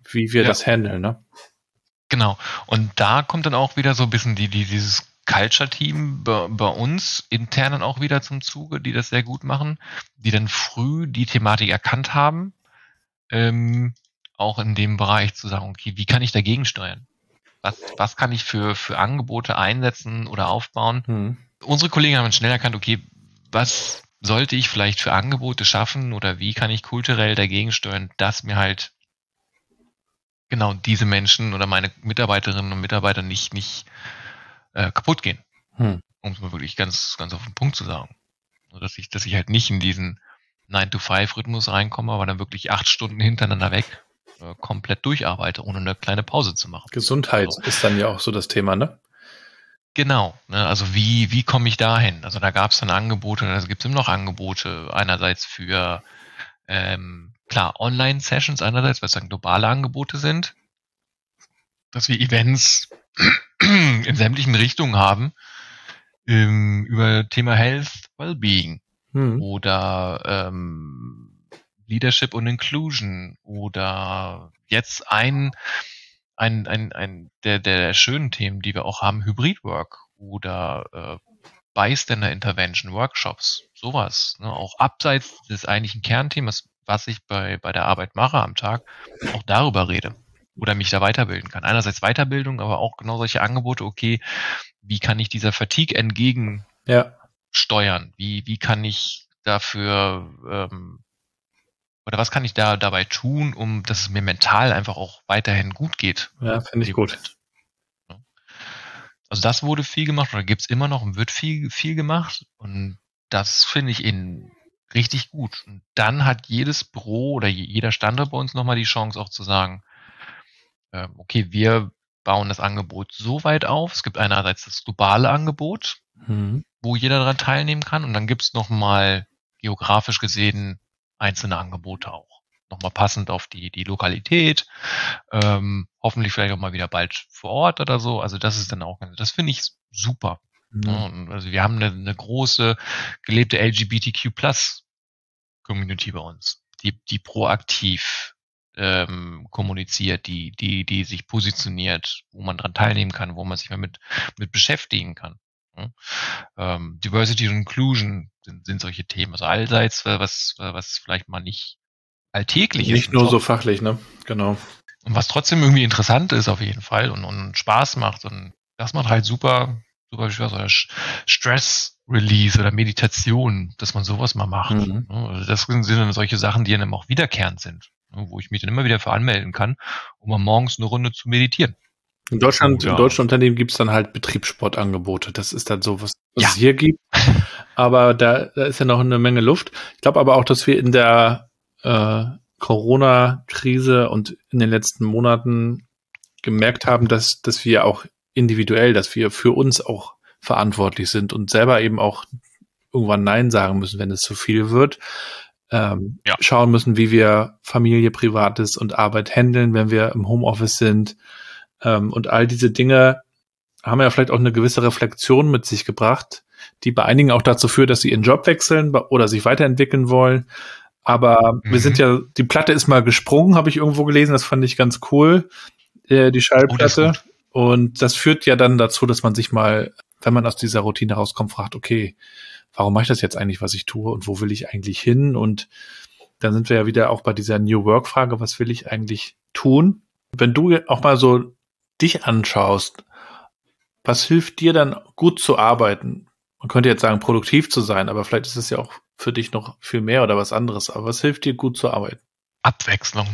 wie wir Ja. das handeln, ne? Genau. Und da kommt dann auch wieder so ein bisschen die, die, dieses Culture-Team bei, bei uns intern dann auch wieder zum Zuge, die das sehr gut machen, die dann früh die Thematik erkannt haben, ähm, auch in dem Bereich zu sagen, okay, wie kann ich dagegen steuern? Was, was kann ich für, für Angebote einsetzen oder aufbauen? Hm. Unsere Kollegen haben schnell erkannt, okay, was sollte ich vielleicht für Angebote schaffen oder wie kann ich kulturell dagegen steuern, dass mir halt genau diese Menschen oder meine Mitarbeiterinnen und Mitarbeiter nicht, nicht äh, kaputt gehen. Hm. Um es mal wirklich ganz, ganz auf den Punkt zu sagen. Also, dass ich, dass ich halt nicht in diesen nine to five Rhythmus reinkomme, aber dann wirklich acht Stunden hintereinander weg äh, komplett durcharbeite, ohne eine kleine Pause zu machen. Gesundheit Also, ist dann ja auch so das Thema, ne? genau. Ne, also wie, wie komme ich dahin? Also da gab es dann Angebote, also gibt es immer noch Angebote, einerseits für ähm, klar, Online-Sessions einerseits, weil es dann globale Angebote sind, dass wir Events in sämtlichen Richtungen haben, ähm, über Thema Health, Wellbeing Hm. oder ähm, Leadership und Inclusion oder jetzt ein, ein, ein, ein der, der schönen Themen, die wir auch haben, Hybrid Work oder äh, Bystander Intervention, Workshops, sowas. Ne? Auch abseits des eigentlichen Kernthemas, was ich bei, bei der Arbeit mache am Tag, auch darüber rede oder mich da weiterbilden kann. Einerseits Weiterbildung, aber auch genau solche Angebote, okay, wie kann ich dieser Fatigue entgegensteuern? Ja. Wie, wie kann ich dafür, ähm, oder was kann ich da dabei tun, um dass es mir mental einfach auch weiterhin gut geht? Ja, finde ich gut. Also das wurde viel gemacht oder gibt's immer noch und wird viel, viel gemacht und das finde ich in richtig gut. Und dann hat jedes Büro oder je- jeder Standort bei uns nochmal die Chance auch zu sagen, ähm, okay, wir bauen das Angebot so weit auf. Es gibt einerseits das globale Angebot, Hm. wo jeder daran teilnehmen kann und dann gibt's nochmal geografisch gesehen einzelne Angebote auch. Nochmal passend auf die, die Lokalität, ähm, hoffentlich vielleicht auch mal wieder bald vor Ort oder so. Also das ist dann auch, das finde ich super. Ja, Hm. und also wir haben eine, eine große gelebte L G B T Q Plus Community bei uns, die, die proaktiv ähm, kommuniziert, die, die, die sich positioniert, wo man dran teilnehmen kann, wo man sich mal mit, mit beschäftigen kann. Ja. Ähm, Diversity und Inclusion sind, sind solche Themen. Also allseits, äh, was, äh, was vielleicht mal nicht alltäglich ist Nicht im nur Job. so fachlich, ne? Genau. Und was trotzdem irgendwie interessant ist auf jeden Fall und, und Spaß macht. Und das macht halt super, super Spaß. Oder Stress-Release oder Meditation, dass man sowas mal macht. Mhm. Also das sind dann solche Sachen, die dann auch wiederkehrend sind, wo ich mich dann immer wieder für anmelden kann, um mal morgens eine Runde zu meditieren. In Deutschland, Oh, ja. in deutschen Unternehmen gibt's dann halt Betriebssportangebote. Das ist dann so, was, was Ja. es hier gibt. Aber da, da ist ja noch eine Menge Luft. Ich glaube aber auch, dass wir in der äh, Corona-Krise und in den letzten Monaten gemerkt haben, dass, dass wir auch individuell, dass wir für uns auch verantwortlich sind und selber eben auch irgendwann Nein sagen müssen, wenn es zu viel wird. Ähm, Ja. Schauen müssen, wie wir Familie, Privates und Arbeit handeln, wenn wir im Homeoffice sind. Ähm, und all diese Dinge haben ja vielleicht auch eine gewisse Reflexion mit sich gebracht, die bei einigen auch dazu führt, dass sie ihren Job wechseln ba- oder sich weiterentwickeln wollen. Aber wir Mhm. sind ja, die Platte ist mal gesprungen, habe ich irgendwo gelesen, das fand ich ganz cool, äh, die Oh, das ist Schallplatte. gut. Und das führt ja dann dazu, dass man sich mal, wenn man aus dieser Routine rauskommt, fragt, okay, warum mache ich das jetzt eigentlich, was ich tue und wo will ich eigentlich hin? Und dann sind wir ja wieder auch bei dieser New Work-Frage, was will ich eigentlich tun? Wenn du auch mal so dich anschaust, was hilft dir dann gut zu arbeiten? Man könnte jetzt sagen, produktiv zu sein, aber vielleicht ist es ja auch für dich noch viel mehr oder was anderes. Aber was hilft dir gut zu arbeiten? Abwechslung.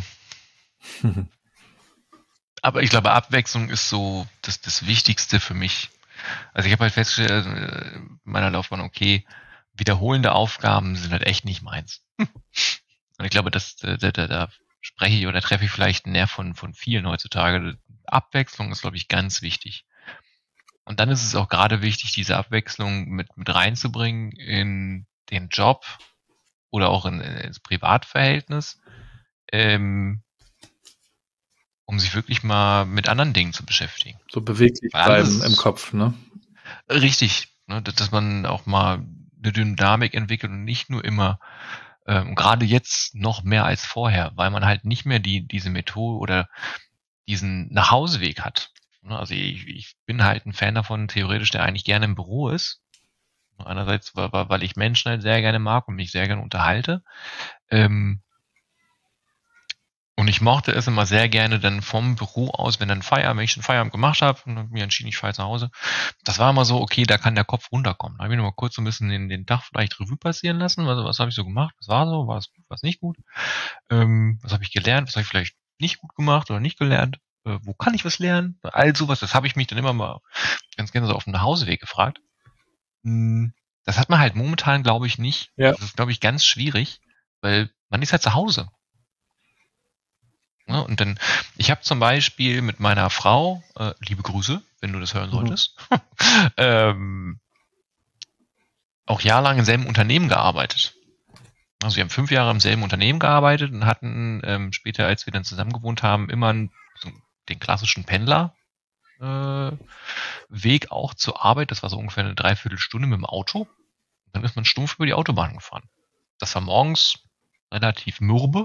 Aber ich glaube, Abwechslung ist so das, das Wichtigste für mich. Also ich habe halt festgestellt äh, in meiner Laufbahn, okay, wiederholende Aufgaben sind halt echt nicht meins. Und ich glaube, das, da, da, da spreche ich oder treffe ich vielleicht einen Nerv von, von vielen heutzutage. Abwechslung ist, glaube ich, ganz wichtig. Und dann ist es auch gerade wichtig, diese Abwechslung mit, mit reinzubringen in den Job oder auch in, ins Privatverhältnis, ähm, um sich wirklich mal mit anderen Dingen zu beschäftigen. So beweglich Weil alles bleiben im ist- Kopf, ne? Richtig, ne, dass dass man auch mal eine Dynamik entwickelt und nicht nur immer Ähm, gerade jetzt noch mehr als vorher, weil man halt nicht mehr die diese Methode oder diesen Nachhauseweg hat. Ne, Also ich, ich bin halt ein Fan davon, theoretisch, der eigentlich gerne im Büro ist. Einerseits, wa- wa- weil ich Menschen halt sehr gerne mag und mich sehr gerne unterhalte. Ähm, und ich mochte es immer sehr gerne dann vom Büro aus, wenn dann Feierabend, wenn ich schon Feierabend gemacht habe und hab mir entschieden, ich fahre jetzt nach Hause. Das war immer so, okay, da kann der Kopf runterkommen. Da habe ich noch mal kurz so ein bisschen den, den Tag vielleicht Revue passieren lassen. Also was habe ich so gemacht? Was war so? Was was nicht gut? Ähm, was habe ich gelernt? Was habe ich vielleicht nicht gut gemacht oder nicht gelernt? Äh, wo kann ich was lernen? All sowas, das habe ich mich dann immer mal ganz gerne so auf dem Nachhauseweg gefragt. Hm, Das hat man halt momentan, glaube ich, nicht. Ja. Das ist, glaube ich, ganz schwierig, weil man ist halt zu Hause. Ne? Und dann, ich habe zum Beispiel mit meiner Frau, äh, liebe Grüße, wenn du das hören Mhm. solltest, ähm, auch jahrelang im selben Unternehmen gearbeitet. Also wir haben fünf Jahre im selben Unternehmen gearbeitet und hatten ähm, später, als wir dann zusammen gewohnt haben, immer einen, so den klassischen Pendler. Äh, Weg auch zur Arbeit, das war so ungefähr eine Dreiviertelstunde mit dem Auto. Und dann ist man stumpf über die Autobahn gefahren. Das war morgens relativ mürbe,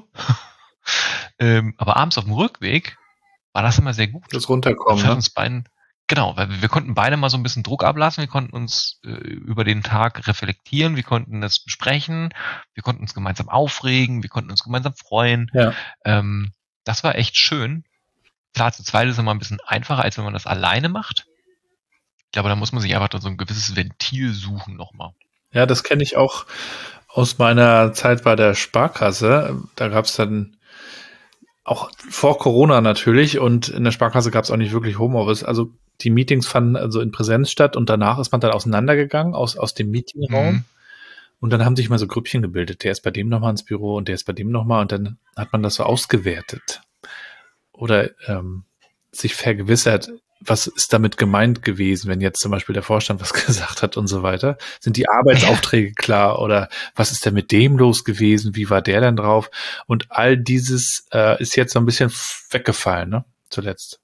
ähm, aber abends auf dem Rückweg war das immer sehr gut. Das Runterkommen, Das hat ne? uns beiden, genau, weil wir, wir konnten beide mal so ein bisschen Druck ablassen, wir konnten uns äh, über den Tag reflektieren, wir konnten das besprechen, wir konnten uns gemeinsam aufregen, wir konnten uns gemeinsam freuen. Ja. Ähm, das war echt schön. Klar, zu zweit ist es immer ein bisschen einfacher, als wenn man das alleine macht. Ich glaube, da muss man sich einfach so ein gewisses Ventil suchen nochmal. Ja, das kenne ich auch aus meiner Zeit bei der Sparkasse. Da gab es dann auch vor Corona natürlich und in der Sparkasse gab es auch nicht wirklich Homeoffice. Also die Meetings fanden also in Präsenz statt und danach ist man dann auseinandergegangen aus, aus dem Meetingraum. Mhm. Und dann haben sich mal so Grüppchen gebildet. Der ist bei dem nochmal ins Büro und der ist bei dem nochmal und dann hat man das so ausgewertet. Oder ähm, sich vergewissert, was ist damit gemeint gewesen, wenn jetzt zum Beispiel der Vorstand was gesagt hat und so weiter. Sind die Arbeitsaufträge klar oder was ist denn mit dem los gewesen? Wie war der denn drauf? Und all dieses äh, ist jetzt so ein bisschen weggefallen, ne? Zuletzt.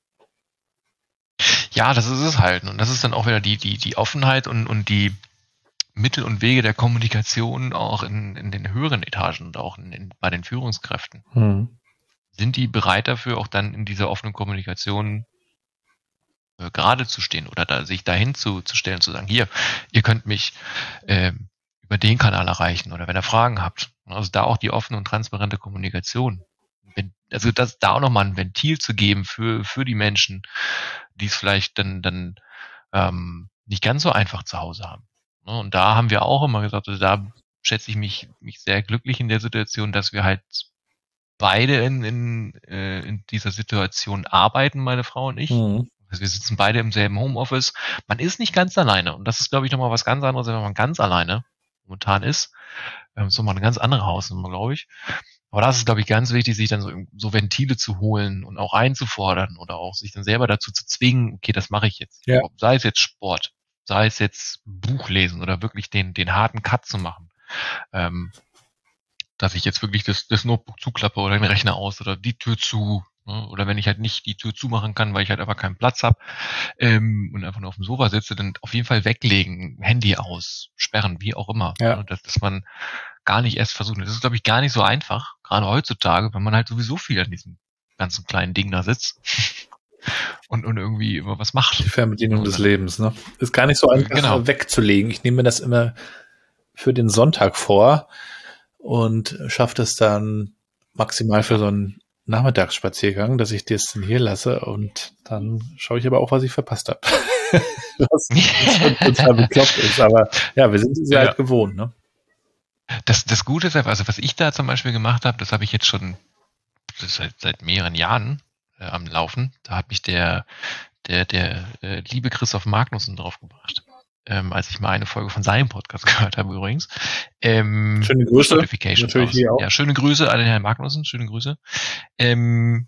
Ja, das ist es halt. Und das ist dann auch wieder die, die, die Offenheit und, und die Mittel und Wege der Kommunikation auch in, in den höheren Etagen und auch in, in, bei den Führungskräften. Hm. Sind die bereit dafür, auch dann in dieser offenen Kommunikation äh, gerade zu stehen oder da, sich dahin zu, zu stellen, zu sagen, hier, ihr könnt mich äh, über den Kanal erreichen oder wenn ihr Fragen habt. Also da auch die offene und transparente Kommunikation. Wenn, also das da auch nochmal ein Ventil zu geben für, für die Menschen, die es vielleicht dann, dann ähm, nicht ganz so einfach zu Hause haben. Ne? Und da haben wir auch immer gesagt, also da schätze ich mich, mich sehr glücklich in der Situation, dass wir halt beide in, in, äh, in dieser Situation arbeiten, meine Frau und ich. Mhm. Also wir sitzen beide im selben Homeoffice. Man ist nicht ganz alleine. Und das ist, glaube ich, nochmal was ganz anderes, wenn man ganz alleine momentan ist. Ähm, so mal eine ganz andere Hausnummer, glaube ich. Aber das ist, glaube ich, ganz wichtig, sich dann so, so Ventile zu holen und auch einzufordern oder auch sich dann selber dazu zu zwingen, okay, das mache ich jetzt. Ja. Sei es jetzt Sport, sei es jetzt Buch lesen oder wirklich den, den harten Cut zu machen. Ähm, dass ich jetzt wirklich das, das Notebook zuklappe oder den Rechner aus oder die Tür zu. Ne? Oder wenn ich halt nicht die Tür zumachen kann, weil ich halt einfach keinen Platz habe ähm, und einfach nur auf dem Sofa sitze, dann auf jeden Fall weglegen, Handy aus, sperren, wie auch immer. Ja. Ne? Dass, dass man gar nicht erst versucht. Das ist, glaube ich, gar nicht so einfach, gerade heutzutage, wenn man halt sowieso viel an diesem ganzen kleinen Ding da sitzt und, und irgendwie immer was macht. Die Fernbedienung Und des dann- Lebens, ne? Ist gar nicht so einfach Genau. wegzulegen. Ich nehme mir das immer für den Sonntag vor und schaffe das dann maximal für so einen Nachmittagsspaziergang, dass ich das dann hier lasse und dann schaue ich aber auch, was ich verpasst habe. Was schon total bekloppt ist, aber ja, wir sind es ja Ja. halt gewohnt, ne? Das, das Gute ist einfach, also was ich da zum Beispiel gemacht habe, das habe ich jetzt schon seit, seit mehreren Jahren äh, am Laufen. Da hat mich der, der, der äh, liebe Christoph Magnussen draufgebracht. Ähm, als ich mal eine Folge von seinem Podcast gehört habe übrigens. Ähm, Schöne Grüße. Notifications Natürlich aus. hier auch. Ja, schöne Grüße an den Herrn Magnussen, schöne Grüße. Ähm,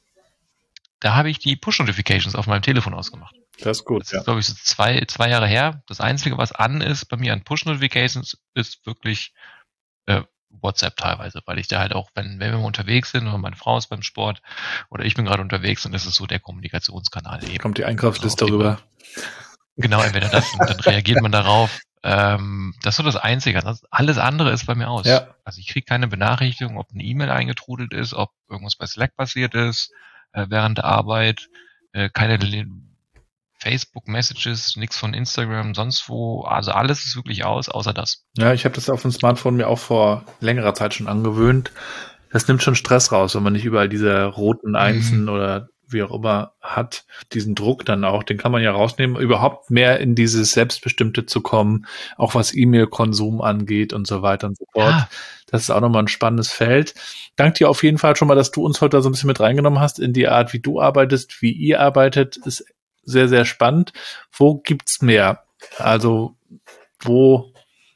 da habe ich die Push-Notifications auf meinem Telefon ausgemacht. Das ist gut, Das ja. ist, glaube ich, so zwei, zwei Jahre her. Das Einzige, was an ist bei mir an Push-Notifications, ist wirklich äh, WhatsApp teilweise, weil ich da halt auch, wenn, wenn wir mal unterwegs sind oder meine Frau ist beim Sport oder ich bin gerade unterwegs und das ist so der Kommunikationskanal eben. Kommt die Einkaufsliste Also auf jeden rüber. Genau, entweder das und dann reagiert man darauf. Ähm, das ist so das Einzige. Das, alles andere ist bei mir aus. Ja. Also ich kriege keine Benachrichtigung, ob eine E-Mail eingetrudelt ist, ob irgendwas bei Slack passiert ist äh, während der Arbeit, äh, keine Facebook-Messages, nichts von Instagram, sonst wo. Also alles ist wirklich aus, außer das. Ja, ich habe das auf dem Smartphone mir auch vor längerer Zeit schon angewöhnt. Das nimmt schon Stress raus, wenn man nicht überall diese roten Einsen mhm. oder wie auch immer hat, diesen Druck dann auch, den kann man ja rausnehmen, überhaupt mehr in dieses Selbstbestimmte zu kommen, auch was E-Mail-Konsum angeht und so weiter und so fort. Ja. Das ist auch nochmal ein spannendes Feld. Dank dir auf jeden Fall schon mal, dass du uns heute da so ein bisschen mit reingenommen hast in die Art, wie du arbeitest, wie ihr arbeitet, ist sehr, sehr spannend. Wo gibt's mehr? Also, wo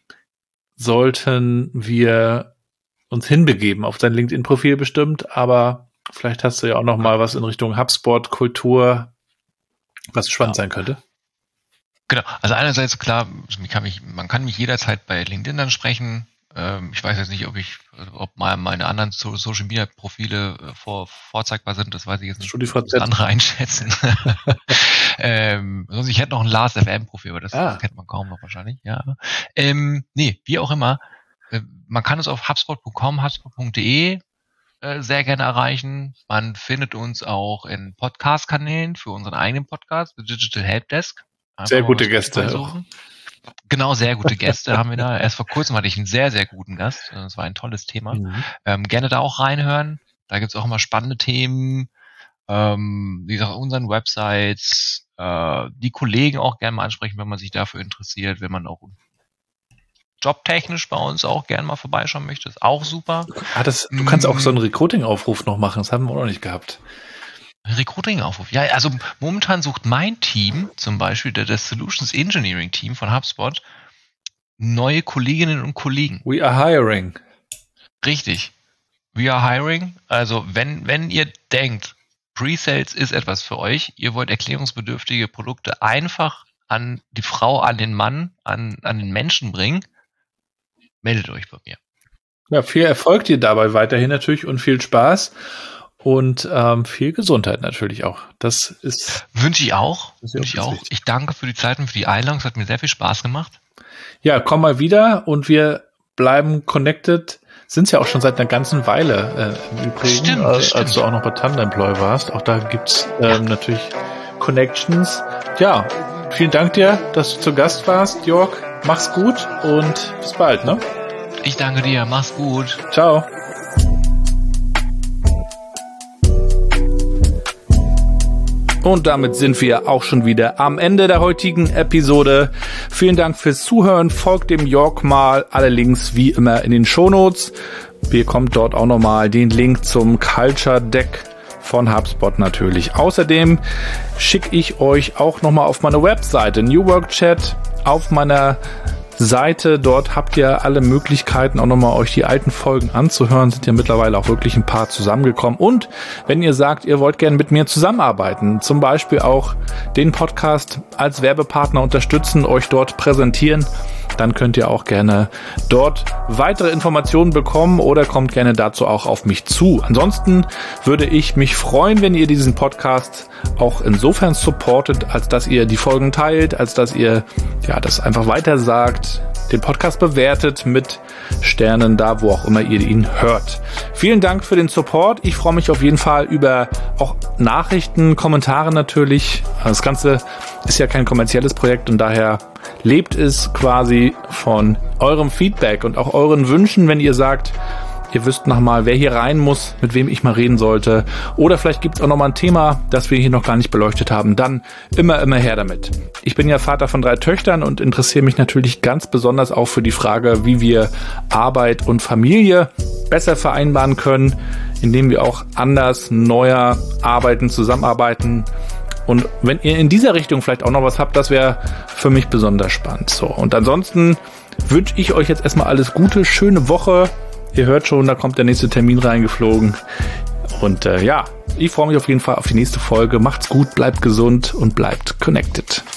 sollten wir uns hinbegeben? Auf dein LinkedIn-Profil bestimmt, aber vielleicht hast du ja auch noch mal was in Richtung HubSpot, Kultur, was spannend ja. sein könnte. Genau, also einerseits klar, kann mich, man kann mich jederzeit bei LinkedIn ansprechen. Ähm, ich weiß jetzt nicht, ob ich, ob mal meine anderen so- Social Media Profile vor, vorzeigbar sind, das weiß ich jetzt nicht. StudiVZ. Andere einschätzen. ähm, sonst ich hätte noch ein Last F M Profil, aber das ah. kennt man kaum noch wahrscheinlich. Ja. Ähm, nee, wie auch immer. Äh, man kann es auf hubspot punkt com, hubspot punkt de sehr gerne erreichen. Man findet uns auch in Podcast-Kanälen für unseren eigenen Podcast, The Digital Helpdesk. Einfach sehr gute Gäste. Genau, sehr gute Gäste haben wir da. Erst vor kurzem hatte ich einen sehr, sehr guten Gast. Das war ein tolles Thema. Mhm. Ähm, gerne da auch reinhören. Da gibt's auch immer spannende Themen. Ähm, wie gesagt, auf unseren Websites. Äh, die Kollegen auch gerne mal ansprechen, wenn man sich dafür interessiert, wenn man auch jobtechnisch bei uns auch gerne mal vorbeischauen möchte, ist auch super. Ah, das, du kannst auch so einen Recruiting-Aufruf noch machen, das haben wir auch noch nicht gehabt. Recruiting-Aufruf, ja, also momentan sucht mein Team, zum Beispiel der, das Solutions Engineering Team von HubSpot, neue Kolleginnen und Kollegen. We are hiring. Richtig. We are hiring. Also wenn, wenn ihr denkt, Pre-Sales ist etwas für euch, ihr wollt erklärungsbedürftige Produkte einfach an die Frau, an den Mann, an, an den Menschen bringen, meldet euch bei mir. Ja, viel Erfolg dir dabei weiterhin natürlich und viel Spaß und ähm, viel Gesundheit natürlich auch. Das ist wünsche ich auch. Wünsche ich auch. Wichtig. Ich danke für die Zeit und für die Einladung. Es hat mir sehr viel Spaß gemacht. Ja, komm mal wieder und wir bleiben connected. Sind es ja auch schon seit einer ganzen Weile äh, im Übrigen, stimmt, äh, als stimmt. du auch noch bei Thunderemploy warst. Auch da gibt's ähm, ja. natürlich Connections. Ja, vielen Dank dir, dass du zu Gast warst, Jörg. Mach's gut und bis bald, ne? Ich danke dir, mach's gut. Ciao. Und damit sind wir auch schon wieder am Ende der heutigen Episode. Vielen Dank fürs Zuhören. Folgt dem Jörg mal. Alle Links wie immer in den Shownotes. Bekommt dort auch nochmal den Link zum Culture Deck von HubSpot natürlich. Außerdem schicke ich euch auch nochmal auf meine Webseite New Work Chat auf meiner Seite. Dort habt ihr alle Möglichkeiten, auch nochmal euch die alten Folgen anzuhören. Sind ja mittlerweile auch wirklich ein paar zusammengekommen. Und wenn ihr sagt, ihr wollt gerne mit mir zusammenarbeiten, zum Beispiel auch den Podcast als Werbepartner unterstützen, euch dort präsentieren, dann könnt ihr auch gerne dort weitere Informationen bekommen oder kommt gerne dazu auch auf mich zu. Ansonsten würde ich mich freuen, wenn ihr diesen Podcast auch insofern supportet, als dass ihr die Folgen teilt, als dass ihr ja das einfach weiter sagt, den Podcast bewertet mit Sternen da, wo auch immer ihr ihn hört. Vielen Dank für den Support. Ich freue mich auf jeden Fall über auch Nachrichten, Kommentare natürlich. Das Ganze ist ja kein kommerzielles Projekt und daher lebt es quasi von eurem Feedback und auch euren Wünschen, wenn ihr sagt, ihr wisst noch mal, wer hier rein muss, mit wem ich mal reden sollte. Oder vielleicht gibt es auch noch mal ein Thema, das wir hier noch gar nicht beleuchtet haben. Dann immer, immer her damit. Ich bin ja Vater von drei Töchtern und interessiere mich natürlich ganz besonders auch für die Frage, wie wir Arbeit und Familie besser vereinbaren können, indem wir auch anders, neuer arbeiten, zusammenarbeiten. Und wenn ihr in dieser Richtung vielleicht auch noch was habt, das wäre für mich besonders spannend. So, und ansonsten wünsche ich euch jetzt erstmal alles Gute, schöne Woche. Ihr hört schon, da kommt der nächste Termin reingeflogen. Und äh, ja, ich freue mich auf jeden Fall auf die nächste Folge. Macht's gut, bleibt gesund und bleibt connected.